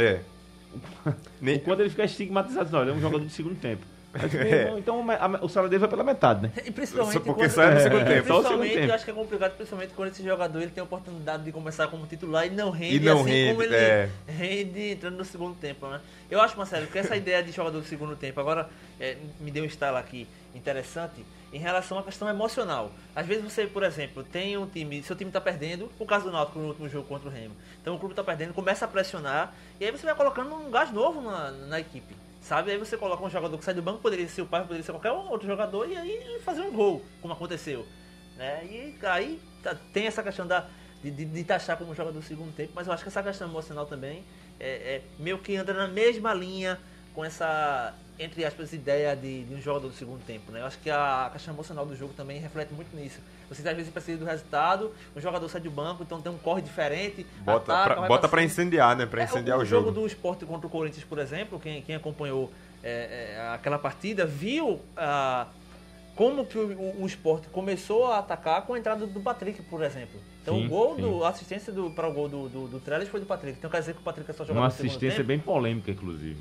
Speaker 3: O quanto ele fica estigmatizado, não, ele é um jogador de segundo tempo. Então o salário dele vai pela metade, né?
Speaker 4: E principalmente
Speaker 5: porque sai no segundo tempo.
Speaker 4: Principalmente, eu acho que é complicado, principalmente quando esse jogador ele tem a oportunidade de começar como titular e não rende, como ele rende entrando no segundo tempo, né? Eu acho, Marcelo, que essa ideia de jogador de segundo tempo, agora me deu um estalo aqui interessante em relação à questão emocional. Às vezes você, por exemplo, tem um time, seu time está perdendo, o caso do Náutico no último jogo contra o Remo. Então o clube está perdendo, começa a pressionar, e aí você vai colocando um gás novo na equipe. Sabe? Aí você coloca um jogador que sai do banco, poderia ser o pai, poderia ser qualquer outro jogador, e aí fazer um gol, como aconteceu. Né? E aí tem essa questão de taxar como jogador do segundo tempo, mas eu acho que essa questão emocional também meio que anda na mesma linha com essa, entre aspas, ideia de um jogador do segundo tempo, né? Eu acho que a questão emocional do jogo também reflete muito nisso. Você às vezes precisa do resultado, o jogador sai do banco, então tem um corre diferente,
Speaker 5: bota pra incendiar, né? Pra incendiar o jogo.
Speaker 4: O jogo do Sport contra o Corinthians, por exemplo, quem acompanhou aquela partida, viu como que o Sport começou a atacar com a entrada do Patrick, por exemplo. Então
Speaker 3: Sim,
Speaker 4: o gol,
Speaker 3: sim.
Speaker 4: a assistência para o gol do Trellis foi do Patrick. Então quer dizer que o Patrick é só jogador
Speaker 3: Uma
Speaker 4: do segundo
Speaker 3: assistência
Speaker 4: tempo?
Speaker 3: bem polêmica, inclusive.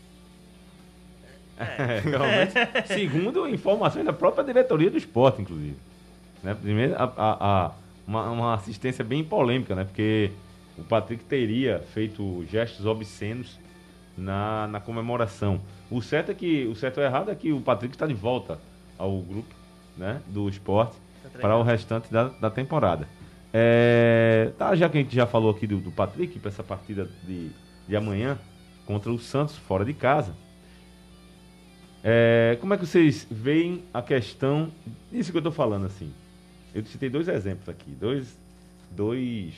Speaker 3: Realmente, segundo informações da própria diretoria do esporte, inclusive. Né? Primeiro, uma assistência bem polêmica, né? Porque o Patrick teria feito gestos obscenos na comemoração. O certo ou errado é que o Patrick está de volta ao grupo, né, do esporte para o restante da temporada. Já que a gente já falou aqui do Patrick, para essa partida de amanhã contra o Santos, fora de casa. Como é que vocês veem a questão disso que eu estou falando assim? Eu citei 2 exemplos aqui, dois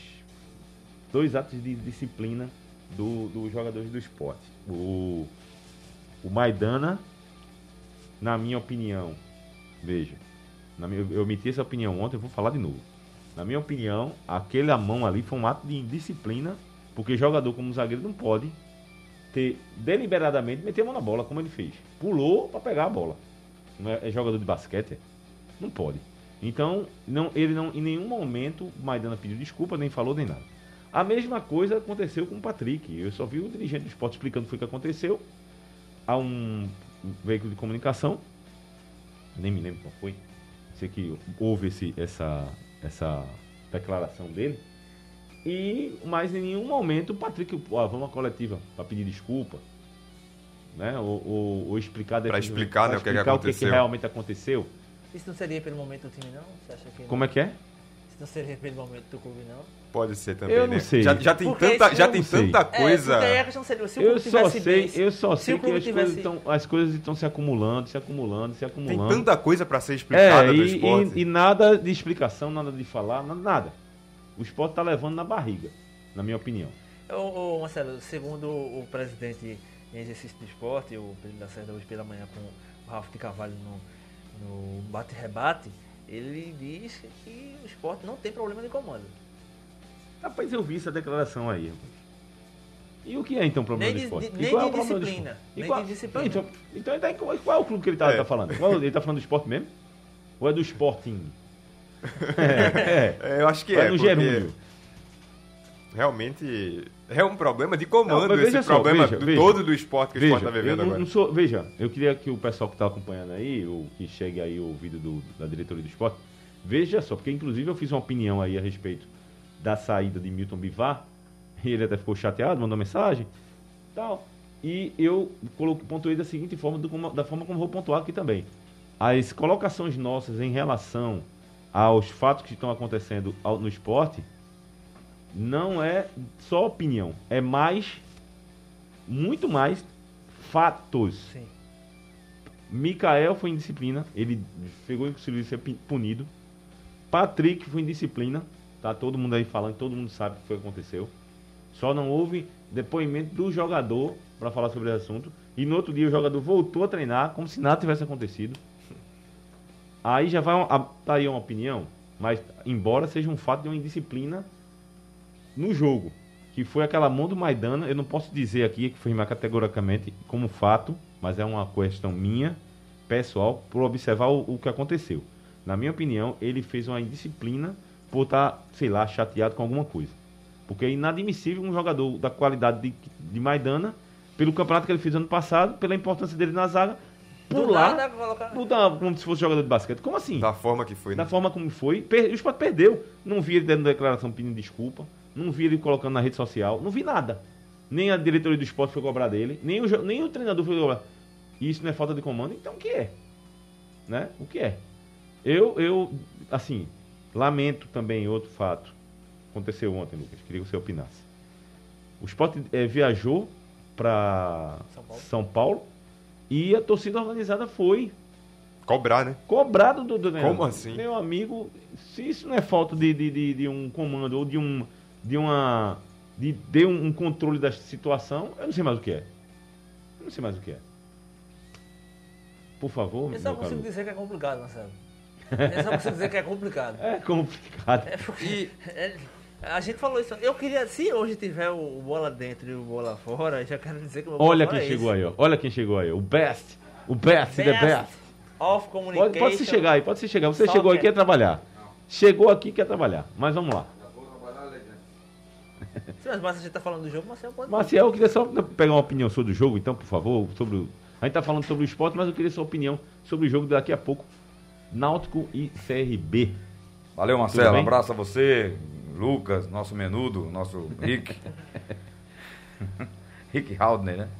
Speaker 3: atos de disciplina dos jogadores do esporte. O Maidana, na minha opinião, veja, eu emiti essa opinião ontem, eu vou falar de novo. Na minha opinião, aquela mão ali foi um ato de indisciplina, porque jogador como zagueiro não pode ter deliberadamente meter a mão na bola, como ele fez. Pulou para pegar a bola. Não é jogador de basquete? Não pode. Então, ele não, em nenhum momento, o Maidana pediu desculpa, nem falou, nem nada. A mesma coisa aconteceu com o Patrick. Eu só vi o dirigente do esporte explicando o que foi que aconteceu. Há um veículo de comunicação, nem me lembro qual foi, sei que houve essa declaração dele, mas em nenhum momento o Patrick, vamos à coletiva para pedir desculpa, né? ou explicar
Speaker 5: para explicar, né, o que aconteceu.
Speaker 3: O que realmente aconteceu.
Speaker 4: Isso não seria pelo momento do time, não? Você acha que
Speaker 3: Como é que é?
Speaker 4: Isso não seria pelo momento do clube, não?
Speaker 5: Pode ser também,
Speaker 3: eu não sei.
Speaker 5: Já tem tanta coisa.
Speaker 4: Porque a questão seria, se o
Speaker 3: eu
Speaker 4: clube
Speaker 3: só
Speaker 4: tivesse
Speaker 3: sei, eu só sei que
Speaker 4: tivesse...
Speaker 3: as coisas estão se acumulando.
Speaker 5: Tem tanta coisa para ser explicada do esporte.
Speaker 3: E nada de explicação, nada de falar, nada. O esporte está levando na barriga, na minha opinião.
Speaker 4: Marcelo, segundo o presidente em exercício do esporte, o Pedro da Serra, hoje pela manhã com o Ralf de Carvalho no bate-rebate, ele diz que o esporte não tem problema de comando.
Speaker 3: Rapaz, eu vi essa declaração aí, rapaz. E o que é então o problema do esporte?
Speaker 4: Nem de disciplina.
Speaker 3: Então qual é o clube que ele tá falando? Ele tá falando do esporte mesmo? Ou é do Sporting?
Speaker 5: Eu acho que
Speaker 3: é no Gerúndio.
Speaker 5: Realmente é um problema de comando, esse problema todo do esporte que o esporte está vivendo agora.
Speaker 3: Veja, eu queria que o pessoal que está acompanhando aí, ou que chegue aí o vídeo da diretoria do esporte, veja só, porque inclusive eu fiz uma opinião aí a respeito da saída de Milton Bivar, e ele até ficou chateado, mandou mensagem, tal, e eu pontuei da seguinte forma, da forma como vou pontuar aqui também. As colocações nossas em relação aos fatos que estão acontecendo no esporte, não é só opinião, é muito mais fatos.
Speaker 4: Sim.
Speaker 3: Mikael foi indisciplina, ele pegou e conseguiu ser punido. Patrick foi indisciplina, tá todo mundo aí falando, todo mundo sabe o que foi que aconteceu. Só não houve depoimento do jogador para falar sobre esse assunto. E no outro dia o jogador voltou a treinar como se nada tivesse acontecido. Aí já vai tá aí uma opinião, mas embora seja um fato de uma indisciplina no jogo, que foi aquela mão do Maidana, eu não posso dizer aqui, que afirmar categoricamente como fato, mas é uma questão minha, pessoal, por observar o que aconteceu. Na minha opinião, ele fez uma indisciplina por estar, sei lá, chateado com alguma coisa. Porque é inadmissível um jogador da qualidade de Maidana, pelo campeonato que ele fez ano passado, pela importância dele na zaga, pular como se fosse jogador de basquete. Como assim?
Speaker 5: Da forma que foi.
Speaker 3: Da forma como foi. O Sport perdeu. Não vi ele dando declaração pedindo desculpa. Não vi ele colocando na rede social. Não vi nada. Nem a diretoria do esporte foi cobrar dele. Nem o treinador foi cobrar. Isso não é falta de comando? Então o que é? Né? O que é? Eu assim, lamento também outro fato. Aconteceu ontem, Lucas. Queria que você opinasse. O Sport viajou para São Paulo e a torcida organizada foi
Speaker 5: cobrar, né?
Speaker 3: Cobrado do treinador.
Speaker 5: Como assim?
Speaker 3: Meu amigo, se isso não é falta de um comando ou de um controle da situação, eu não sei mais o que é. Não sei mais o que é. Por favor,
Speaker 4: Eu só
Speaker 3: meu
Speaker 4: consigo
Speaker 3: caro.
Speaker 4: dizer que é complicado, Marcelo. Eu só consigo dizer que é complicado.
Speaker 3: É complicado.
Speaker 4: É porque a gente falou isso. Eu queria, se hoje tiver o bola dentro e o bola fora, já quero dizer que o meu
Speaker 3: Olha
Speaker 4: bola
Speaker 3: quem
Speaker 4: é
Speaker 3: chegou
Speaker 4: esse.
Speaker 3: aí, ó. Olha quem chegou aí. O best, the best.
Speaker 4: Of communication.
Speaker 3: Pode se chegar aí, pode se chegar. Você
Speaker 4: Só
Speaker 3: chegou
Speaker 4: que-
Speaker 3: aqui quer trabalhar. Chegou aqui quer trabalhar. Mas vamos lá.
Speaker 4: Se as massas a gente tá falando do jogo, Marcelo pode.
Speaker 3: Marcelo, eu queria só pegar uma opinião sobre o jogo, então, por favor. A gente tá falando sobre o esporte, mas eu queria sua opinião sobre o jogo daqui a pouco. Náutico e CRB.
Speaker 6: Valeu,
Speaker 3: Tudo
Speaker 6: Marcelo. Um
Speaker 3: bem?
Speaker 6: abraço a você, Lucas, nosso menudo, nosso Rick. Rick Haldner, né?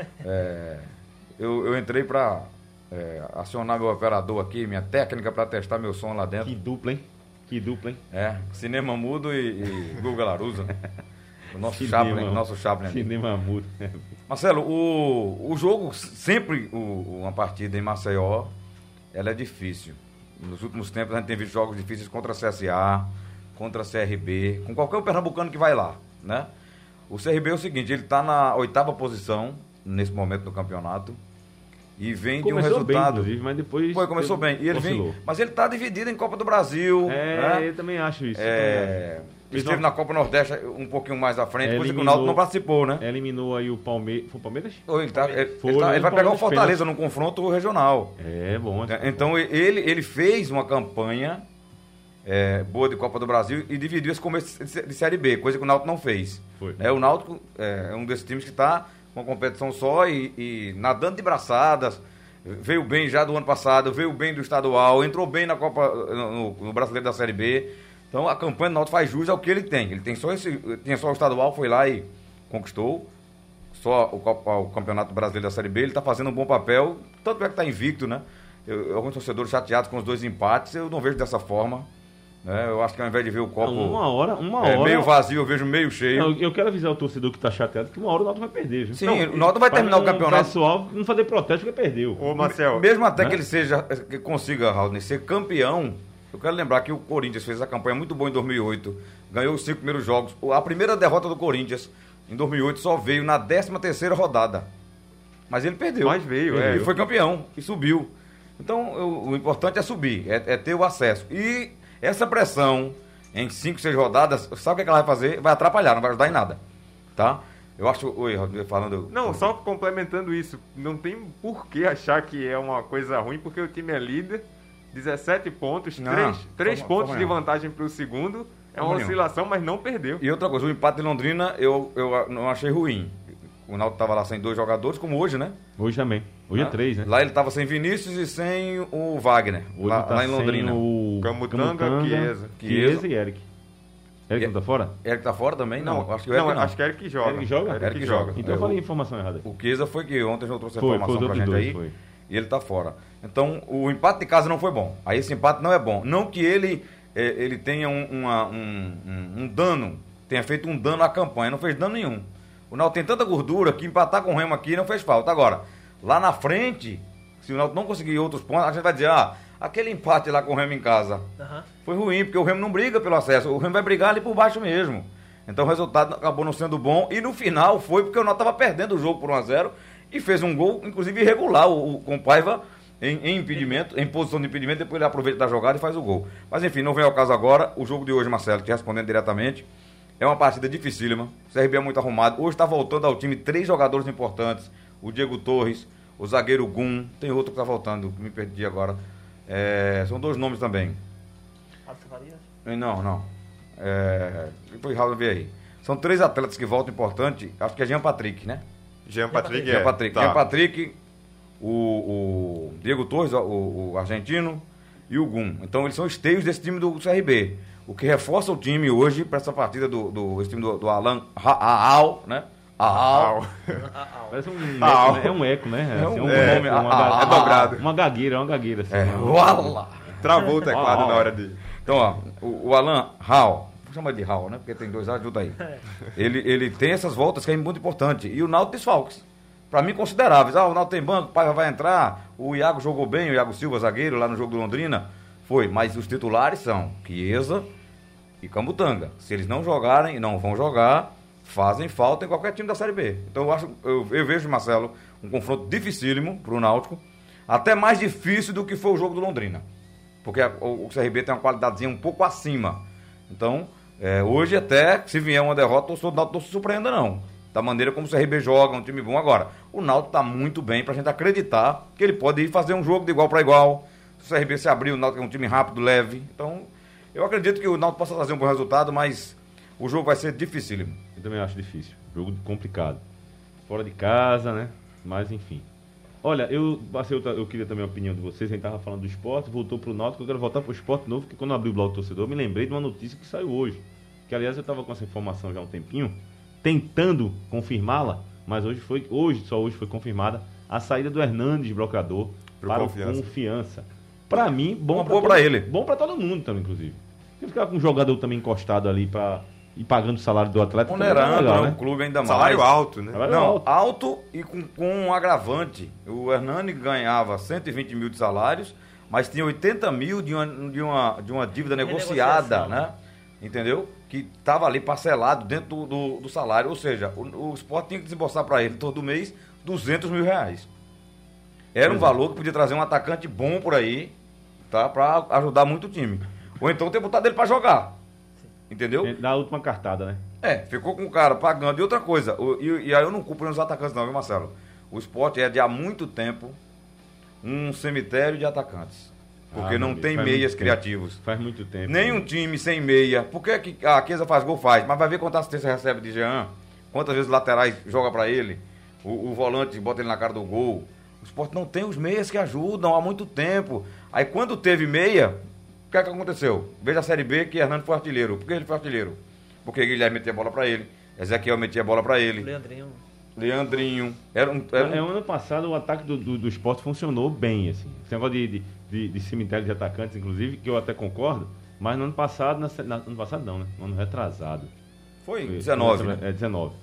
Speaker 6: Eu entrei para acionar meu operador aqui, minha técnica para testar meu som lá dentro.
Speaker 3: Que dupla, hein? Que dupla, hein?
Speaker 6: Cinema mudo e Guga Larusa. O nosso
Speaker 3: Cinema-
Speaker 6: Chaplin. ali.
Speaker 3: Cinema mudo.
Speaker 6: Marcelo, o jogo, sempre uma partida em Maceió, ela é difícil. Nos últimos tempos a gente tem visto jogos difíceis contra a CSA, contra a CRB, com qualquer pernambucano que vai lá, né? O CRB é o seguinte, ele está na 8ª posição nesse momento do campeonato e vem de um
Speaker 3: Começou bem,
Speaker 6: resultado.
Speaker 3: inclusive, mas depois...
Speaker 6: Começou bem. E ele
Speaker 3: oscilou.
Speaker 6: mas ele está dividido em Copa do Brasil, né?
Speaker 3: Eu também acho isso.
Speaker 6: Esteve na Copa Nordeste um pouquinho mais à frente, coisa que o
Speaker 3: Eliminou-
Speaker 6: Náutico não participou, né?
Speaker 3: Eliminou aí o Palmeiras. Foi o Palmeiras?
Speaker 6: Ele vai
Speaker 3: Palmeiras
Speaker 6: pegar o
Speaker 3: nos
Speaker 6: Fortaleza num confronto regional.
Speaker 3: É, bom.
Speaker 6: Então ele fez uma campanha boa de Copa do Brasil e dividiu esse começo de Série B, coisa que o Náutico não fez.
Speaker 3: Foi.
Speaker 6: O Náutico é um desses times que está com uma competição só e nadando de braçadas. Veio bem já do ano passado, veio bem do estadual, entrou bem na Copa no Brasileiro da Série B. Então a campanha do Náutico faz jus ao que ele tem. Ele tem tinha só o estadual, foi lá e conquistou. Só o Campeonato Brasileiro da Série B, ele está fazendo um bom papel. Tanto é que está invicto, né? Alguns torcedores chateados com os 2 empates, eu não vejo dessa forma. Né? Eu acho que ao invés de ver o copo
Speaker 3: Uma hora.
Speaker 6: meio vazio, eu vejo meio cheio.
Speaker 3: Eu quero avisar o torcedor que tá chateado que uma hora o Náutico vai perder, viu?
Speaker 6: Sim, o Náutico vai terminar o campeonato.
Speaker 3: O pessoal não fazer protesto porque perdeu.
Speaker 5: Ô, Marcel,
Speaker 6: Mesmo até
Speaker 3: Né?
Speaker 6: que ele que consiga, Raul, ser campeão, eu quero lembrar que o Corinthians fez a campanha muito boa em 2008, ganhou os 5 primeiros jogos. A primeira derrota do Corinthians em 2008 só veio na 13ª rodada. Mas ele perdeu.
Speaker 5: Mas veio,
Speaker 6: E foi campeão e subiu. Então, o importante é subir, é ter o acesso. E essa pressão em 5, 6 rodadas, sabe o que ela vai fazer? Vai atrapalhar, não vai ajudar em nada. Tá? Eu acho... Oi, Raul, falando...
Speaker 5: não, só complementando isso, não tem por que achar que é uma coisa ruim, porque o time é líder, 17 pontos,
Speaker 6: Não,
Speaker 5: 3
Speaker 6: forma-
Speaker 5: pontos
Speaker 6: forma
Speaker 5: de
Speaker 6: nenhuma.
Speaker 5: vantagem para o segundo, é
Speaker 6: Forma
Speaker 5: uma
Speaker 6: nenhuma.
Speaker 5: oscilação, mas não perdeu.
Speaker 6: E outra coisa, o empate de Londrina eu não achei ruim. O Náutico estava lá sem 2 jogadores, como hoje, né?
Speaker 3: Hoje também. Hoje é 3, né?
Speaker 6: Lá ele estava sem Vinícius e sem o Wagner,
Speaker 3: Hoje
Speaker 6: lá,
Speaker 3: tá
Speaker 6: lá em Londrina.
Speaker 3: sem o
Speaker 5: Camutanga, Chiesa.
Speaker 3: Chiesa e Eric. Eric não tá fora?
Speaker 6: Eric tá fora também? Não, acho que o
Speaker 5: não,
Speaker 6: Eric não.
Speaker 5: acho que é Eric que joga.
Speaker 3: Eric joga?
Speaker 6: Eric joga.
Speaker 3: Então eu falei informação errada.
Speaker 6: O Chiesa foi que ontem já trouxe a
Speaker 3: Foi
Speaker 6: informação
Speaker 3: os
Speaker 6: pra
Speaker 3: outros
Speaker 6: gente
Speaker 3: dois,
Speaker 6: aí.
Speaker 3: foi.
Speaker 6: E ele tá fora. Então, o empate de casa não foi bom. Aí esse empate não é bom. Não que ele tenha um dano, tenha feito um dano à campanha. Não fez dano nenhum. O Náutico tem tanta gordura que empatar com o Remo aqui não fez falta. Agora, lá na frente, se o Náutico não conseguir outros pontos, a gente vai dizer, aquele empate lá com o Remo em casa
Speaker 4: Aham.
Speaker 6: foi ruim, porque o Remo não briga pelo acesso. O Remo vai brigar ali por baixo mesmo. Então o resultado acabou não sendo bom. E no final foi porque o Náutico estava perdendo o jogo por 1-0 e fez um gol, inclusive irregular, com o Paiva em impedimento, em posição de impedimento, depois ele aproveita da jogada e faz o gol. Mas enfim, não vem ao caso agora. O jogo de hoje, Marcelo, te respondendo diretamente, é uma partida dificílima. O CRB é muito arrumado. Hoje está voltando ao time 3 jogadores importantes. O Diego Torres, o zagueiro Gum, tem outro que está voltando, me perdi agora. São 2 nomes também.
Speaker 4: Alisson Farias?
Speaker 6: Não. Depois Raul vê aí. São 3 atletas que voltam importante. Acho que é Jean Patrick, né?
Speaker 5: Jean Patrick
Speaker 6: Jean Patrick.
Speaker 5: Tá.
Speaker 6: Jean Patrick, o Diego Torres, o argentino, e o Gum. Então eles são esteios desse time do CRB. O que reforça o time hoje para essa partida esse time do Alan Raal, né? Raal.
Speaker 3: Parece um eco, né? É um eco, né?
Speaker 6: É um
Speaker 3: Assim,
Speaker 6: nome,
Speaker 5: é dobrado.
Speaker 3: Uma gagueira assim.
Speaker 6: Uala!
Speaker 5: Travou o teclado na hora de...
Speaker 6: Então, ó, o Alan Raal, vou chamar de Raul, né? Porque tem 2 ajuda aí. Ele tem essas voltas que é muito importante. E o Náutico desfalques. Pra mim, consideráveis. O Náutico tem banco, o Paiva vai entrar. O Iago jogou bem, o Iago Silva, zagueiro, lá no jogo do Londrina. Foi, mas os titulares são Chiesa e Camutanga. Se eles não jogarem e não vão jogar, fazem falta em qualquer time da Série B. Então eu vejo, Marcelo, um confronto dificílimo para o Náutico, até mais difícil do que foi o jogo do Londrina, porque o CRB tem uma qualidadezinha um pouco acima. Então, hoje até, se vier uma derrota, o Náutico não se surpreenda não, da maneira como o CRB joga, um time bom. Agora, o Náutico está muito bem para a gente acreditar que ele pode ir fazer um jogo de igual para igual. Se o CRB se abrir, o Náutico é um time rápido, leve. Então, eu acredito que o Náutico possa trazer um bom resultado, mas o jogo vai ser dificílimo.
Speaker 3: Eu também acho difícil. Jogo complicado. Fora de casa, né? Mas, enfim. Olha, eu queria também a opinião de vocês. A gente estava falando do esporte, voltou para o Náutico. Eu quero voltar para o esporte novo, porque quando eu abri o blog torcedor, eu me lembrei de uma notícia que saiu hoje. Que, aliás, eu estava com essa informação já há um tempinho, tentando confirmá-la, mas hoje foi confirmada a saída do Hernandes, bloqueador, para o Confiança. Para mim, bom para ele. Bom para todo mundo também, inclusive. Se ficar com um jogador também encostado ali e pagando o salário do atleta.
Speaker 6: Onerando, legal, né? O clube ainda mais.
Speaker 5: Salário alto, né?
Speaker 6: Alto e com um agravante. O Hernani ganhava 120 mil de salários, mas tinha 80 mil de uma dívida negociada, né? Entendeu? Que estava ali parcelado dentro do salário. Ou seja, o Sport tinha que desembolsar para ele todo mês 200 mil reais. Era um valor que podia trazer um atacante bom por aí, tá? Para ajudar muito o time. Ou então ter botado ele para jogar. Entendeu?
Speaker 3: Da última cartada, né?
Speaker 6: Ficou com o cara pagando. E outra coisa, e aí eu não culpo os atacantes não, viu, Marcelo? O Sport é de há muito tempo um cemitério de atacantes. Porque não tem meias criativos.
Speaker 3: Faz muito tempo.
Speaker 6: Nenhum time sem meia. Por que a Chiesa faz gol? Faz. Mas vai ver quanta assistência recebe de Jean, quantas vezes os laterais joga pra ele, o volante bota ele na cara do gol. O Sport não tem os meias que ajudam há muito tempo. Aí quando teve meia, o que aconteceu? Veja a Série B que Hernando foi artilheiro. Por que ele foi artilheiro? Porque Guilherme metia a bola pra ele, Ezequiel metia a bola pra ele. Leandrinho.
Speaker 3: Ano passado o ataque do Sport funcionou bem, assim. Esse negócio de cemitério de atacantes, inclusive, que eu até concordo, mas no ano passado, ano passado não, né? No ano retrasado.
Speaker 6: Foi 19, né?
Speaker 3: 19.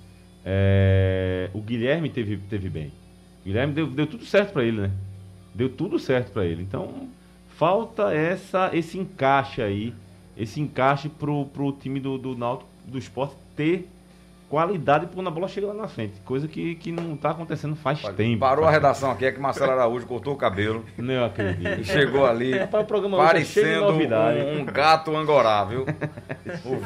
Speaker 3: O Guilherme teve bem. O Guilherme deu tudo certo pra ele, né? Deu tudo certo pra ele. Então, falta esse encaixe aí, esse encaixe pro time do Náutico, do Sport ter qualidade quando a bola chega lá na frente. Coisa que não está acontecendo faz tempo.
Speaker 6: Parou a redação aqui, é que Marcelo Araújo cortou o cabelo.
Speaker 3: Não acredito.
Speaker 6: E chegou ali parecendo um gato angorá, viu? O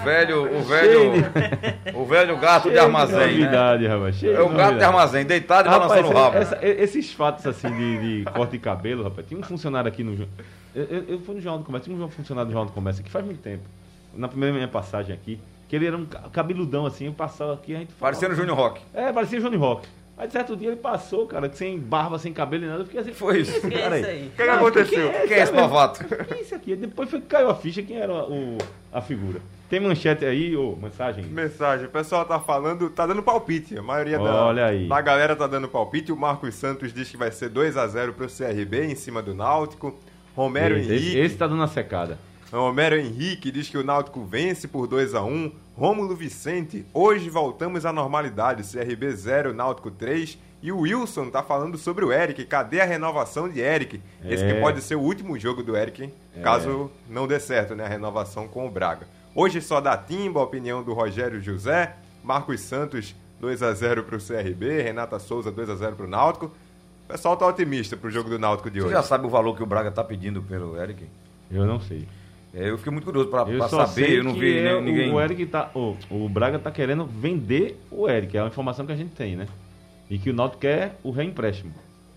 Speaker 6: velho gato de armazém.
Speaker 3: Novidade, né? Rapaz.
Speaker 6: É o gato de armazém, deitado e balançando o rabo.
Speaker 3: Esses fatos assim de corte de cabelo, rapaz. Tinha um funcionário aqui no... Eu fui no Jornal do Comércio, tinha um funcionário do Jornal do Comércio aqui faz muito tempo. Na primeira minha passagem aqui, que ele era um cabeludão assim, eu passava aqui, a gente falava,
Speaker 6: parecendo Júnior Rock.
Speaker 3: Parecia Júnior Rock. Aí certo dia ele passou, cara, sem barba, sem cabelo e nada, eu fiquei assim,
Speaker 6: foi isso.
Speaker 4: Que é isso aí?
Speaker 5: O que aconteceu?
Speaker 6: Quem é esse novato?
Speaker 3: Quem é isso aqui? Depois caiu a ficha, quem era a figura. Tem manchete aí, ou mensagem?
Speaker 5: Mensagem, o pessoal tá falando, tá dando palpite, a maioria da galera tá dando palpite, o Marcos Santos diz que vai ser 2-0 pro CRB em cima do Náutico, Romero Henrique...
Speaker 3: Esse tá dando a secada.
Speaker 5: Romero Henrique diz que o Náutico vence por 2-1. Rômulo Vicente, hoje voltamos à normalidade. CRB 0, Náutico 3. E o Wilson tá falando sobre o Eric. Cadê a renovação de Eric? Esse que pode ser o último jogo do Eric, hein? Caso não dê certo, né? A renovação com o Braga. Hoje só dá timba, a opinião do Rogério José. Marcos Santos, 2-0 pro CRB. Renata Souza, 2-0 pro Náutico. O pessoal tá otimista pro jogo do Náutico de hoje.
Speaker 6: Você já sabe o valor que o Braga tá pedindo pelo Eric?
Speaker 3: Eu não sei.
Speaker 6: Eu fiquei muito curioso para saber, eu não vi ninguém.
Speaker 3: O Eric o Braga tá querendo vender o Eric, é a informação que a gente tem, né? E que o Náutico quer o reempréstimo.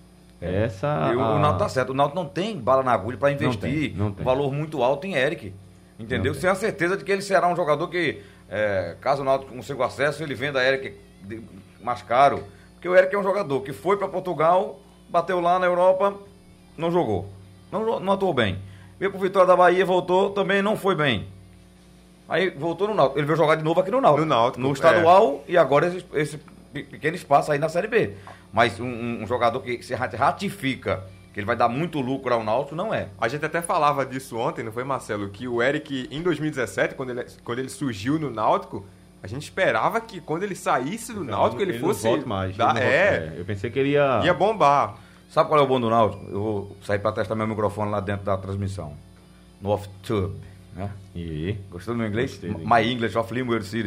Speaker 6: O Náutico tá certo, o Náutico não tem bala na agulha para investir
Speaker 3: não tem.
Speaker 6: Um valor muito alto em Eric. Entendeu? Sem a certeza de que ele será um jogador que, caso o Náutico consiga o acesso, ele venda Eric mais caro. Porque o Eric é um jogador que foi para Portugal, bateu lá na Europa, não jogou. Não atuou bem. Veio pro Vitória da Bahia, voltou, também não foi bem. Aí voltou no Náutico. Ele veio jogar de novo aqui no Náutico. No estadual e agora esse pequeno espaço aí na Série B. Mas um jogador que se ratifica que ele vai dar muito lucro ao Náutico, não é.
Speaker 5: A gente até falava disso ontem, não foi, Marcelo? Que o Eric, em 2017, quando ele surgiu no Náutico, a gente esperava que quando ele saísse do Náutico, ele fosse...
Speaker 3: Não volte mais. Eu pensei que ele
Speaker 5: ia bombar.
Speaker 6: Sabe qual é o bom do Náutico? Eu vou sair para testar meu microfone lá dentro da transmissão. No off-tube, né?
Speaker 3: E?
Speaker 6: Gostou do meu inglês?
Speaker 3: Gostei,
Speaker 6: My English of Limwood City.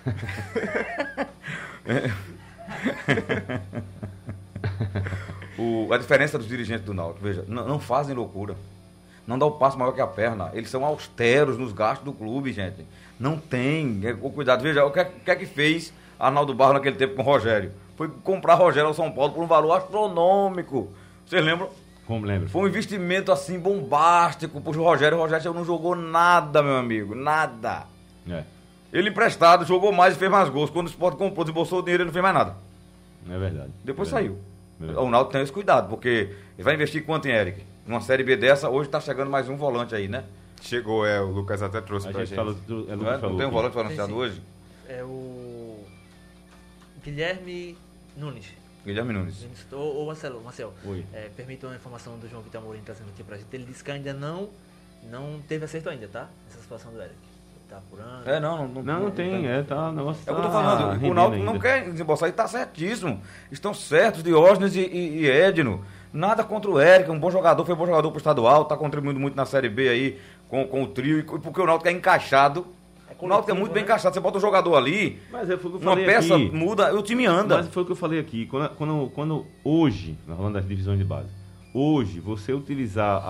Speaker 6: A diferença dos dirigentes do Náutico, veja, não fazem loucura. Não dá o passo maior que a perna. Eles são austeros nos gastos do clube, gente. Não tem. Cuidado, veja, o que é que fez Arnaldo Barros naquele tempo com o Rogério? Foi comprar Rogério ao São Paulo por um valor astronômico. Vocês lembram?
Speaker 3: Como lembra?
Speaker 6: Foi um investimento assim bombástico pro Rogério. O Rogério não jogou nada, meu amigo. Nada.
Speaker 3: É.
Speaker 6: Ele emprestado, jogou mais e fez mais gols. Quando o Sport comprou, desembolsou o dinheiro, ele não fez mais nada.
Speaker 3: É verdade.
Speaker 6: Depois
Speaker 3: verdade.
Speaker 6: saiu. O Náutico tem esse cuidado, porque ele vai investir quanto em Eric? Numa Série B dessa, hoje tá chegando mais um volante aí, né?
Speaker 5: Chegou, o Lucas até trouxe pra gente.
Speaker 6: Não tem um volante anunciado hoje?
Speaker 4: É o Guilherme Nunes.
Speaker 6: Guilherme Nunes.
Speaker 4: Ou Marcelo.
Speaker 3: Oi.
Speaker 4: Permita uma informação do João Vitor Amorim trazendo aqui pra gente. Ele disse que ainda não teve acerto ainda, tá? Essa situação do Eric. Ele tá apurando.
Speaker 3: Não tem, tá, o negócio
Speaker 6: É o que eu tô falando, o Náutico não quer desembolsar, e tá certíssimo. Estão certos, Diógenes e Edno. Nada contra o Eric, um bom jogador, foi um bom jogador pro estadual, tá contribuindo muito na Série B aí, com o trio, e porque o Náutico é encaixado. O Náutico é muito bem encaixado, você bota o jogador ali,
Speaker 3: mas foi o que eu
Speaker 6: uma
Speaker 3: falei
Speaker 6: peça
Speaker 3: aqui.
Speaker 6: muda, o time anda.
Speaker 3: Mas foi o que eu falei aqui, quando hoje, falando das divisões de base, hoje você utilizar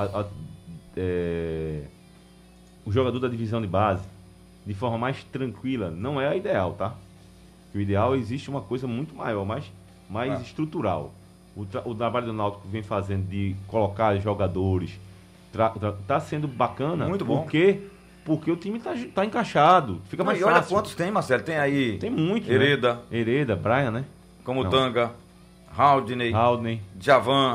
Speaker 3: o jogador da divisão de base de forma mais tranquila, não é a ideal, tá? O ideal existe uma coisa muito maior, mais estrutural. O trabalho do Náutico vem fazendo de colocar jogadores, tá sendo bacana.
Speaker 6: Muito bom.
Speaker 3: Porque o time tá encaixado, fica mais fácil.
Speaker 6: E olha quantos tem, Marcelo, tem aí...
Speaker 3: Tem muito,
Speaker 6: Hereda.
Speaker 3: né? Hereda, Brian, né?
Speaker 6: Como Tanga, Haldney, Djavan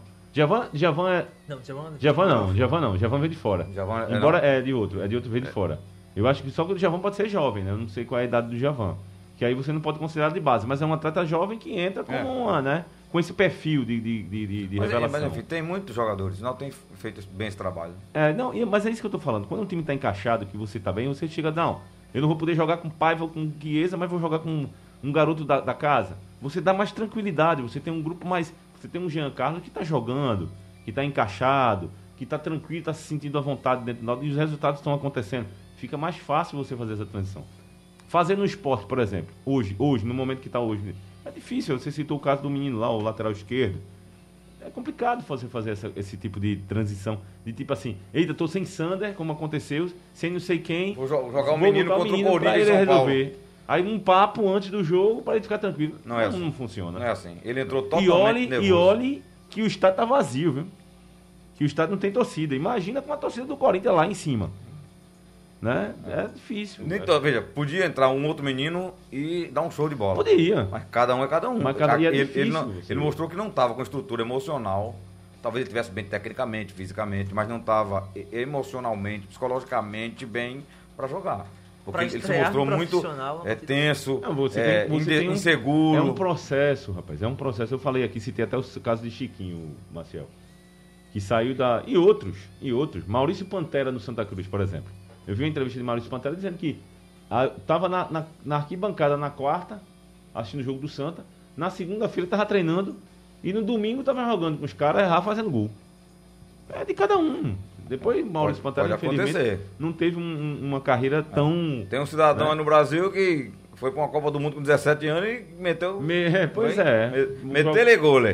Speaker 3: é...
Speaker 4: Não,
Speaker 3: Djavan veio de fora.
Speaker 6: Djavan
Speaker 3: Embora é de outro veio de fora. Eu acho que só que o Djavan pode ser jovem, né? Eu não sei qual é a idade do Djavan. Que aí você não pode considerar de base, mas é um atleta jovem que entra como né? Com esse perfil de revelação.
Speaker 6: Mas enfim, tem muitos jogadores, não tem feito bem esse trabalho.
Speaker 3: Mas é isso que eu tô falando. Quando o time tá encaixado, que você tá bem, você chega, não, eu não vou poder jogar com Paiva ou com Chiesa, mas vou jogar com um garoto da casa. Você dá mais tranquilidade, você tem um grupo mais... Você tem um Jean Carlos que tá jogando, que tá encaixado, que tá tranquilo, tá se sentindo à vontade dentro do Náutico, e os resultados estão acontecendo. Fica mais fácil você fazer essa transição. Fazer no esporte, por exemplo, hoje, no momento que está hoje, é difícil. Você citou o caso do menino lá, o lateral esquerdo. É complicado fazer esse tipo de transição. De tipo assim, eita, tô sem Sander, como aconteceu, sem não sei quem.
Speaker 6: Vou jogar um menino contra o Corinthians em São Paulo.
Speaker 3: Aí um papo antes do jogo para ele ficar tranquilo.
Speaker 6: Não é assim.
Speaker 3: Não funciona.
Speaker 6: Não é assim. Ele entrou totalmente nervoso.
Speaker 3: E olhe que o estádio tá vazio, viu? Que o estádio não tem torcida. Imagina com a torcida do Corinthians lá em cima. Né? É difícil.
Speaker 6: Veja, podia entrar um outro menino e dar um show de bola.
Speaker 3: Poderia.
Speaker 6: Mas cada um é cada um.
Speaker 3: Mas
Speaker 6: ele mostrou que não estava com estrutura emocional. Talvez ele estivesse bem tecnicamente, fisicamente, mas não estava emocionalmente, psicologicamente bem para jogar. Porque ele se mostrou muito tenso, inseguro.
Speaker 3: É um processo, rapaz. É um processo. Eu falei aqui, citei até o caso de Chiquinho, Marcel. Que saiu da... E outros. Maurício Pantera no Santa Cruz, por exemplo. Eu vi uma entrevista de Maurício Pantera dizendo que estava na arquibancada na quarta, assistindo o jogo do Santa. Na segunda-feira estava treinando. E no domingo estava jogando com os caras, errar fazendo gol. É de cada um. Depois Maurício Pantera, infelizmente, não teve uma carreira tão...
Speaker 6: Tem um cidadão aí no Brasil que foi para uma Copa do Mundo com 17 anos e meteu... Meteu-lhe gole.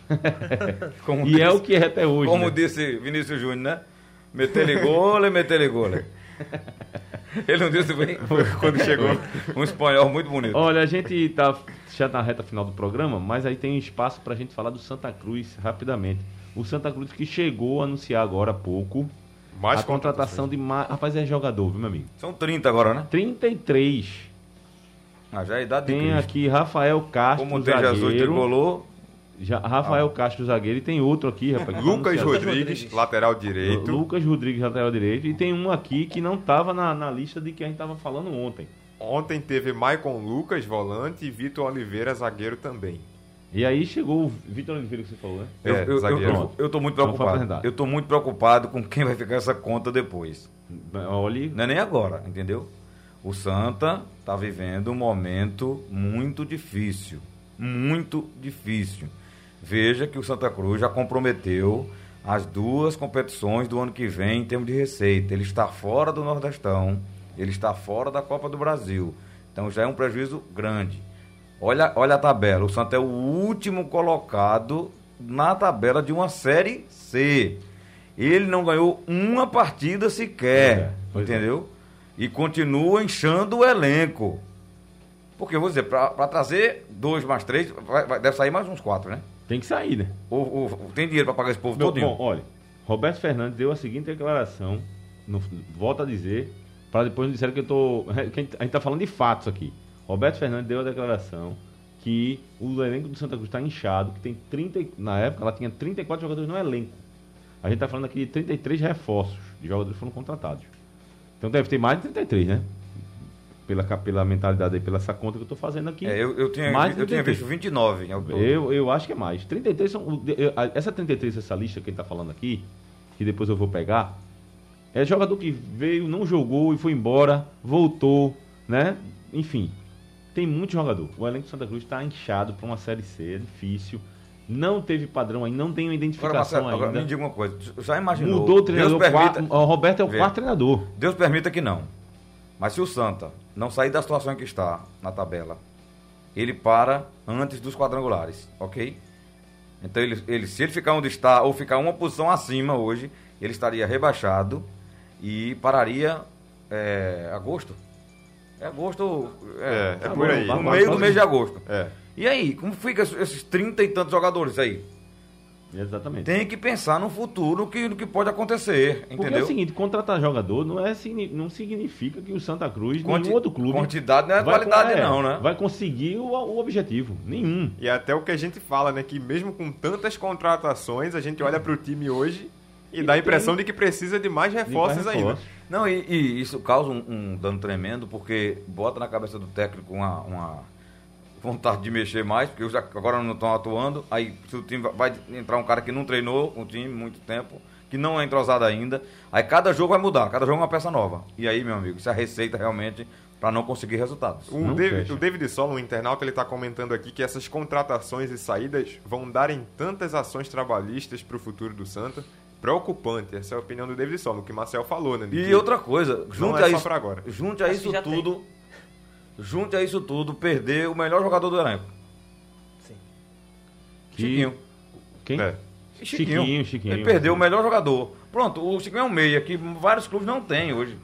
Speaker 3: E é o que é até hoje.
Speaker 6: Como disse Vinícius Júnior, né? Meteu-lhe gole. Ele não disse bem quando chegou. Um espanhol muito bonito.
Speaker 3: Olha, a gente tá já na reta final do programa, mas aí tem espaço pra gente falar do Santa Cruz rapidamente. O Santa Cruz que chegou a anunciar agora há pouco a contratação de... Rapaz, é jogador, viu, meu amigo?
Speaker 6: São 30 agora, né?
Speaker 3: 33.
Speaker 6: Já é a idade de
Speaker 3: Tem
Speaker 6: Cristo.
Speaker 3: Aqui Rafael Castro,
Speaker 6: como tem
Speaker 3: zagueiro.
Speaker 6: Jesus trigolou.
Speaker 3: Rafael Castro, zagueiro. E tem outro aqui, rapaz.
Speaker 5: Lucas Rodrigues, lateral direito.
Speaker 3: Lucas Rodrigues, lateral direito. E tem um aqui que não estava na lista de que a gente estava falando ontem.
Speaker 5: Ontem teve Maicon Lucas, volante, e Vitor Oliveira, zagueiro também.
Speaker 3: E aí chegou o Vitor Oliveira que você falou, né?
Speaker 6: Eu tô muito preocupado. Eu tô muito preocupado com quem vai ficar essa conta depois.
Speaker 3: Olhe...
Speaker 6: Não é nem agora, entendeu? O Santa tá vivendo um momento muito difícil. Muito difícil. Veja que o Santa Cruz já comprometeu as 2 competições do ano que vem em termos de receita. Ele está fora do Nordestão, ele está fora da Copa do Brasil. Então já é um prejuízo grande. Olha a tabela. O Santa é o último colocado na tabela de uma Série C. Ele não ganhou uma partida sequer, entendeu? E continua inchando o elenco. Porque, eu vou dizer, para trazer 2 mais 3, deve sair mais uns 4, né?
Speaker 3: Tem que sair, né?
Speaker 6: Tem dinheiro para pagar esse povo todinho.
Speaker 3: Bom, olha, Roberto Fernandes deu a seguinte declaração, volto a dizer, para depois não disserem que a gente está falando de fatos aqui. Roberto Fernandes deu a declaração que o elenco do Santa Cruz está inchado, que tem 30, na época ela tinha 34 jogadores no elenco. A gente está falando aqui de 33 reforços de jogadores que foram contratados. Então deve ter mais de 33, né? Pela mentalidade aí, pela essa conta que eu estou fazendo aqui.
Speaker 6: Eu tinha visto 29 ao todo.
Speaker 3: Eu acho que é mais. 33 são. Essa 33, essa lista que ele está falando aqui, que depois eu vou pegar, é jogador que veio, não jogou e foi embora, voltou, né? Enfim, tem muito jogador. O elenco do Santa Cruz está inchado para uma Série C, é difícil. Não teve padrão ainda, não tem uma identificação ainda.
Speaker 6: Agora me diga uma coisa, já imaginou?
Speaker 3: Mudou o treinador, o Roberto é o quarto treinador.
Speaker 6: Deus permita que não. Mas se o Santa não sair da situação em que está na tabela, ele para antes dos quadrangulares, ok? Então, se ele ficar onde está, ou ficar uma posição acima hoje, ele estaria rebaixado e pararia agosto. É agosto,
Speaker 5: por aí.
Speaker 6: No meio do mês de agosto.
Speaker 5: É.
Speaker 6: E aí, como fica esses 30 e tantos jogadores aí?
Speaker 3: Exatamente.
Speaker 6: Tem que pensar no futuro, no que pode acontecer, entendeu?
Speaker 3: Porque é o seguinte, contratar jogador não significa que o Santa Cruz, nenhum outro clube...
Speaker 6: Quantidade não é qualidade não, né?
Speaker 3: Vai conseguir o objetivo, nenhum.
Speaker 5: E até o que a gente fala, né, que mesmo com tantas contratações, a gente olha para o time hoje e dá a impressão de que precisa de mais reforços ainda.
Speaker 6: Não, e isso causa um dano tremendo, porque bota na cabeça do técnico uma vontade de mexer mais, porque agora não estão atuando, aí se o time vai entrar um cara que não treinou com o time muito tempo, que não é entrosado ainda, aí cada jogo vai mudar, cada jogo é uma peça nova. E aí, meu amigo, isso é a receita realmente para não conseguir resultados.
Speaker 5: O David Solo, um internauta, ele está comentando aqui que essas contratações e saídas vão dar em tantas ações trabalhistas para o futuro do Santa. Preocupante, essa é a opinião do David Solo, o que o Marcel falou, né?
Speaker 6: E outra coisa, junte a isso tudo, perder o melhor jogador do elenco.
Speaker 4: Sim.
Speaker 6: Chiquinho.
Speaker 3: Quem?
Speaker 6: Chiquinho.
Speaker 3: Chiquinho.
Speaker 6: Ele perdeu o melhor jogador. Pronto, o Chiquinho é um meia que vários clubes não têm hoje.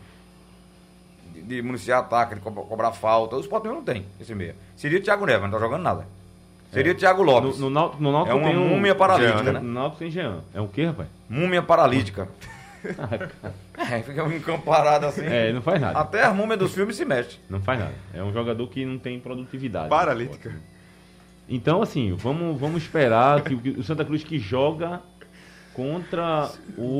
Speaker 6: De municiar ataque, de cobrar falta. O Sport não tem esse meia. Seria o Thiago Neves, não tá jogando nada. Seria o Thiago Lopes.
Speaker 3: No Náutico
Speaker 6: é uma múmia paralítica,
Speaker 3: Jean,
Speaker 6: né?
Speaker 3: No Náutico tem Jean. É o quê, rapaz?
Speaker 6: Múmia paralítica. Fica um campo parado assim.
Speaker 3: Não faz nada.
Speaker 6: Até a múmia dos filmes se mexe.
Speaker 3: Não faz nada. É um jogador que não tem produtividade.
Speaker 5: Paralítica.
Speaker 3: Então, assim, vamos esperar que o Santa Cruz que joga contra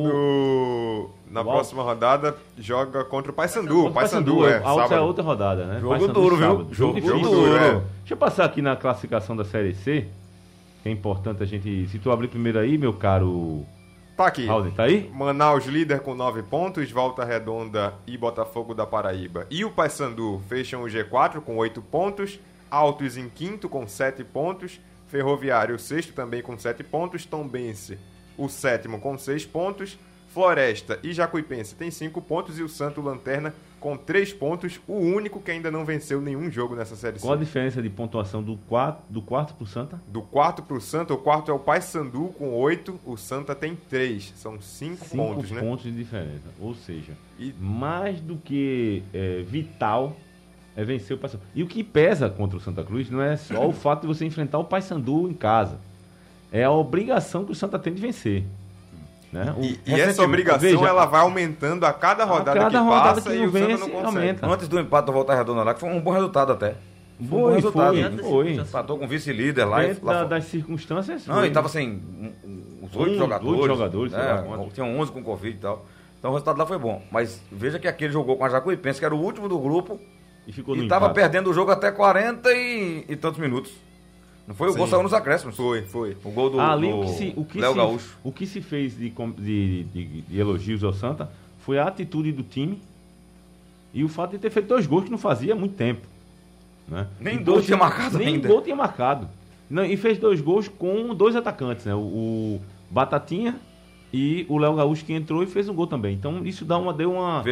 Speaker 5: Na próxima rodada, joga contra o Paysandu.
Speaker 3: O Paysandu é a outra rodada, né?
Speaker 6: Jogo duro, viu?
Speaker 3: Jogo
Speaker 6: duro.
Speaker 3: Deixa eu passar aqui na classificação da Série C, que é importante a gente... Se tu abrir primeiro aí, meu caro...
Speaker 5: Tá aqui.
Speaker 3: Raul, tá aí?
Speaker 5: Manaus líder com 9 pontos, Volta Redonda e Botafogo da Paraíba. E o Paysandu fecham o G4 com 8 pontos, Altos em quinto com 7 pontos, Ferroviário o sexto também com 7 pontos, Tombense o sétimo com 6 pontos, Floresta e Jacuipense tem 5 pontos e o Santo Lanterna com 3 pontos, o único que ainda não venceu nenhum jogo nessa Série C.
Speaker 3: Qual a diferença de pontuação do quarto pro Santa?
Speaker 5: Do quarto pro Santa, o quarto é o Paysandu com 8, o Santa tem 3, são 5 pontos, né?
Speaker 3: 5 pontos de diferença, ou seja, mais do que vital é vencer o Paysandu. E o que pesa contra o Santa Cruz não é só o fato de você enfrentar o Paysandu em casa, é a obrigação que o Santa tem de vencer. Né?
Speaker 5: E essa obrigação ela vai aumentando a cada rodada que passa e o Santa não consegue.
Speaker 6: Aumenta. Antes do empate do Volta Redonda lá, que foi um bom resultado até.
Speaker 3: Bom resultado.
Speaker 6: Foi. Empatou com o vice-líder lá.
Speaker 3: Das circunstâncias.
Speaker 6: Não, ele estava sem os 8 jogadores.
Speaker 3: 8 jogadores,
Speaker 6: tinha 11 com Covid e tal. Então o resultado lá foi bom. Mas veja que aquele jogou com a Jacuipense, que era o último do grupo. E estava perdendo o jogo até 40 e tantos minutos. Não foi? O gol saiu nos acréscimos.
Speaker 5: Foi.
Speaker 6: O gol do Léo Gaúcho.
Speaker 3: O que se fez de elogios ao Santa foi a atitude do time e o fato de ter feito 2 gols que não fazia há muito tempo. Né?
Speaker 6: Nem gol tinha marcado ainda.
Speaker 3: Nem gol tinha marcado. Não, e fez 2 gols com 2 atacantes, né? O Batatinha e o Léo Gaúcho, que entrou e fez um gol também. Então isso deu uma...
Speaker 6: Veja,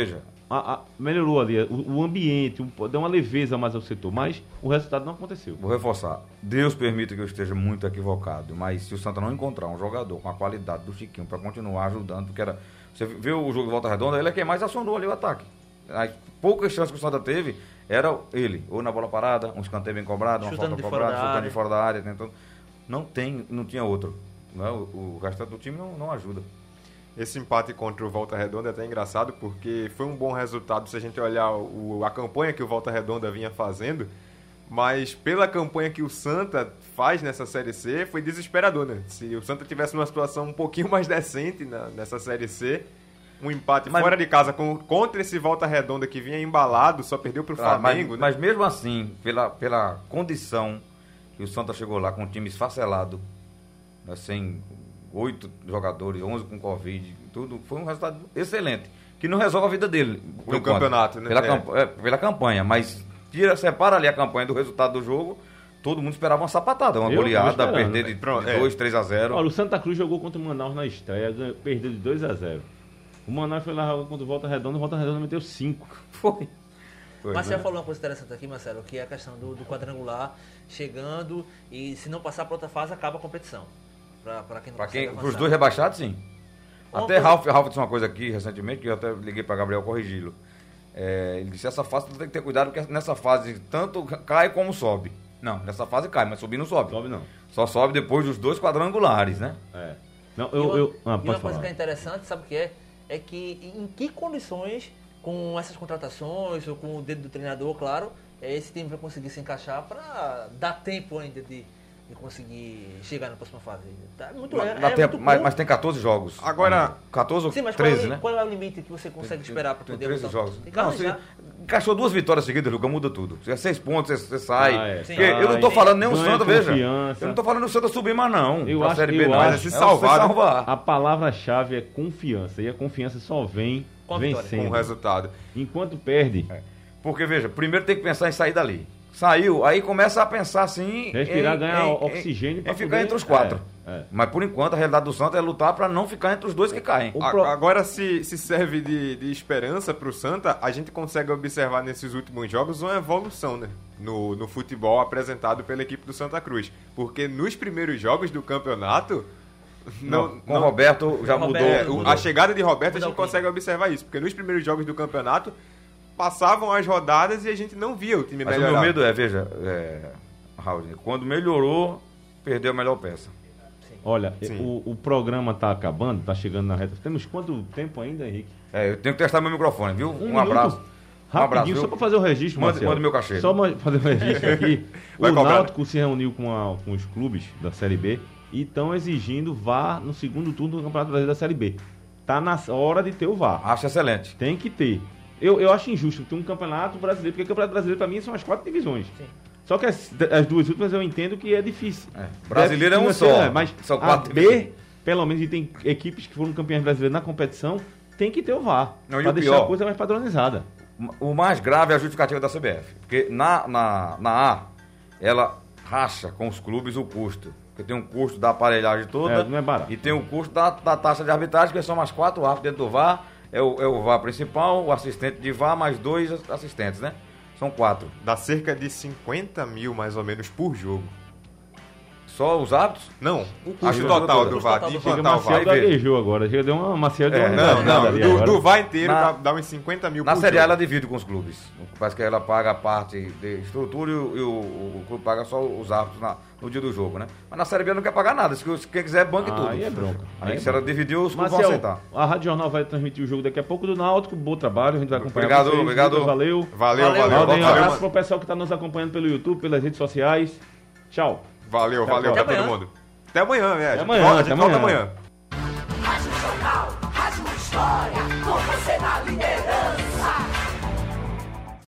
Speaker 3: melhorou ali o ambiente, deu uma leveza mais ao setor, mas o resultado não aconteceu.
Speaker 6: Vou reforçar. Deus permita que eu esteja muito equivocado, mas se o Santa não encontrar um jogador com a qualidade do Chiquinho para continuar ajudando, porque era... Você viu o jogo de Volta Redonda, ele é quem mais acionou ali o ataque. As poucas chances que o Santa teve, era ele, ou na bola parada, um escanteio bem cobrado, uma falta cobrada, chutando de fora da área, tentando... Não tinha outro. Né? O restante do time não ajuda.
Speaker 5: Esse empate contra o Volta Redonda é até engraçado, porque foi um bom resultado se a gente olhar a campanha que o Volta Redonda vinha fazendo, mas pela campanha que o Santa faz nessa Série C, foi desesperador, né? Se o Santa tivesse numa situação um pouquinho mais decente nessa Série C, um empate fora de casa contra esse Volta Redonda que vinha embalado, só perdeu pro Flamengo, né?
Speaker 6: Mas mesmo assim, pela condição que o Santa chegou lá com o time esfacelado, né, sem 8 jogadores, 11 com Covid, tudo, foi um resultado excelente, que não resolve a vida dele.
Speaker 5: No campeonato, né?
Speaker 6: Pela campanha, mas separa ali a campanha do resultado do jogo, todo mundo esperava uma sapatada, uma goleada, perder de 2, 3-0.
Speaker 3: Olha, o Santa Cruz jogou contra o Manaus na estreia, perdeu de 2-0. O Manaus foi lá contra o Volta Redonda meteu 5.
Speaker 6: Foi.
Speaker 4: Marcelo falou uma coisa interessante aqui, Marcelo, que é a questão do quadrangular chegando e se não passar para outra fase, acaba a competição. Para
Speaker 6: os dois rebaixados, sim. Até Ralf disse uma coisa aqui recentemente, que eu até liguei para Gabriel corrigi-lo. Ele disse, essa fase tu tem que ter cuidado, porque nessa fase tanto cai como sobe. Não, nessa fase cai, mas subir não sobe.
Speaker 3: Sobe não.
Speaker 6: Só sobe depois dos 2 quadrangulares, né?
Speaker 3: Não,
Speaker 4: uma coisa que é interessante, sabe o que é? É que em que condições, com essas contratações, ou com o dedo do treinador, claro, esse time vai conseguir se encaixar para dar tempo ainda de conseguir chegar na próxima fase. Tá muito,
Speaker 6: mas tem 14 jogos.
Speaker 5: Agora,
Speaker 6: 14 ou
Speaker 4: sim, mas
Speaker 6: 13, né?
Speaker 4: Qual é o limite que você consegue esperar para poder...
Speaker 6: 13 jogos.
Speaker 4: Não,
Speaker 6: você encaixou 2 vitórias seguidas, Lucas, muda tudo. 6 pontos, você sai.
Speaker 3: Eu
Speaker 6: não tô falando nem o Santa, veja.
Speaker 3: Confiança.
Speaker 6: Eu não tô falando o Santa subir mais, não.
Speaker 3: Eu acho
Speaker 6: Série B, não.
Speaker 3: Mas
Speaker 5: se salvar.
Speaker 3: A palavra-chave é confiança. E a confiança só vem vencendo.
Speaker 5: Com o resultado.
Speaker 3: Enquanto perde...
Speaker 6: Porque, veja, primeiro tem que pensar em sair dali. Saiu, aí começa a pensar assim...
Speaker 3: Respirar, ganhar oxigênio para
Speaker 6: ficar entre os 4. Mas, por enquanto, a realidade do Santa é lutar para não ficar entre os 2 que caem.
Speaker 5: Agora, se serve de esperança para o Santa, a gente consegue observar nesses últimos jogos uma evolução, né? No futebol apresentado pela equipe do Santa Cruz. Porque nos primeiros jogos do campeonato...
Speaker 6: Com o Roberto já mudou.
Speaker 5: A chegada de Roberto, a gente consegue observar isso. Porque nos primeiros jogos do campeonato... passavam as rodadas e a gente não via o time melhorar.
Speaker 6: Mas o meu medo veja, Raul, quando melhorou, perdeu a melhor peça.
Speaker 3: Olha, o programa está acabando, está chegando na reta. Temos quanto tempo ainda, Henrique?
Speaker 6: Eu tenho que testar meu microfone, viu?
Speaker 3: Um abraço. Rapidinho, só para fazer o registro,
Speaker 6: Manda meu cachê.
Speaker 3: Só fazer o registro aqui. O Náutico se reuniu com os clubes da Série B e estão exigindo VAR no segundo turno do Campeonato Brasileiro da Série B. Está na hora de ter o VAR.
Speaker 6: Acho excelente.
Speaker 3: Tem que ter. Eu acho injusto ter um campeonato brasileiro, porque o campeonato brasileiro para mim são as 4 divisões. Sim. Só que as 2 últimas eu entendo que é difícil.
Speaker 6: Brasileiro é um só.
Speaker 3: Mas
Speaker 6: são
Speaker 3: 4 B, pelo menos, e tem equipes que foram campeãs brasileiras na competição, tem que ter o VAR. Para deixar a coisa mais padronizada.
Speaker 6: O mais grave é a justificativa da CBF. Porque na A, ela racha com os clubes o custo. Porque tem um custo da aparelhagem toda.
Speaker 3: Não é barato.
Speaker 6: E tem o custo da taxa de arbitragem, que são mais 4 árbitros dentro do VAR. É o VAR principal, o assistente de VAR, mais 2 assistentes, né? São 4.
Speaker 5: Dá cerca de 50 mil, mais ou menos, por jogo.
Speaker 6: Só os árbitros?
Speaker 5: Não, o custo total do VAR. De implantar o VAR.
Speaker 3: Gaguejou agora, deu uma Maciel deu
Speaker 5: do VAR inteiro dá uns 50 mil por jogo.
Speaker 6: Na Série A ela divide com os clubes. Parece que ela paga a parte de estrutura e o clube paga só os árbitros no dia do jogo, né? Mas na Série B não quer pagar nada, se quem quiser banque tudo.
Speaker 3: Aí é bronca.
Speaker 6: Aí se ela dividiu, os clubes vão aceitar.
Speaker 3: A Rádio Jornal vai transmitir o jogo daqui a pouco do Náutico, bom trabalho, a gente vai acompanhar.
Speaker 6: Obrigado.
Speaker 3: Valeu. Um abraço pro pessoal que está nos acompanhando pelo YouTube, pelas redes sociais. Tchau.
Speaker 5: Valeu pra todo mundo. Até amanhã, né?
Speaker 3: Até amanhã.
Speaker 5: Volta amanhã.
Speaker 7: Rádio Jornal, Rádio História, com você na liderança.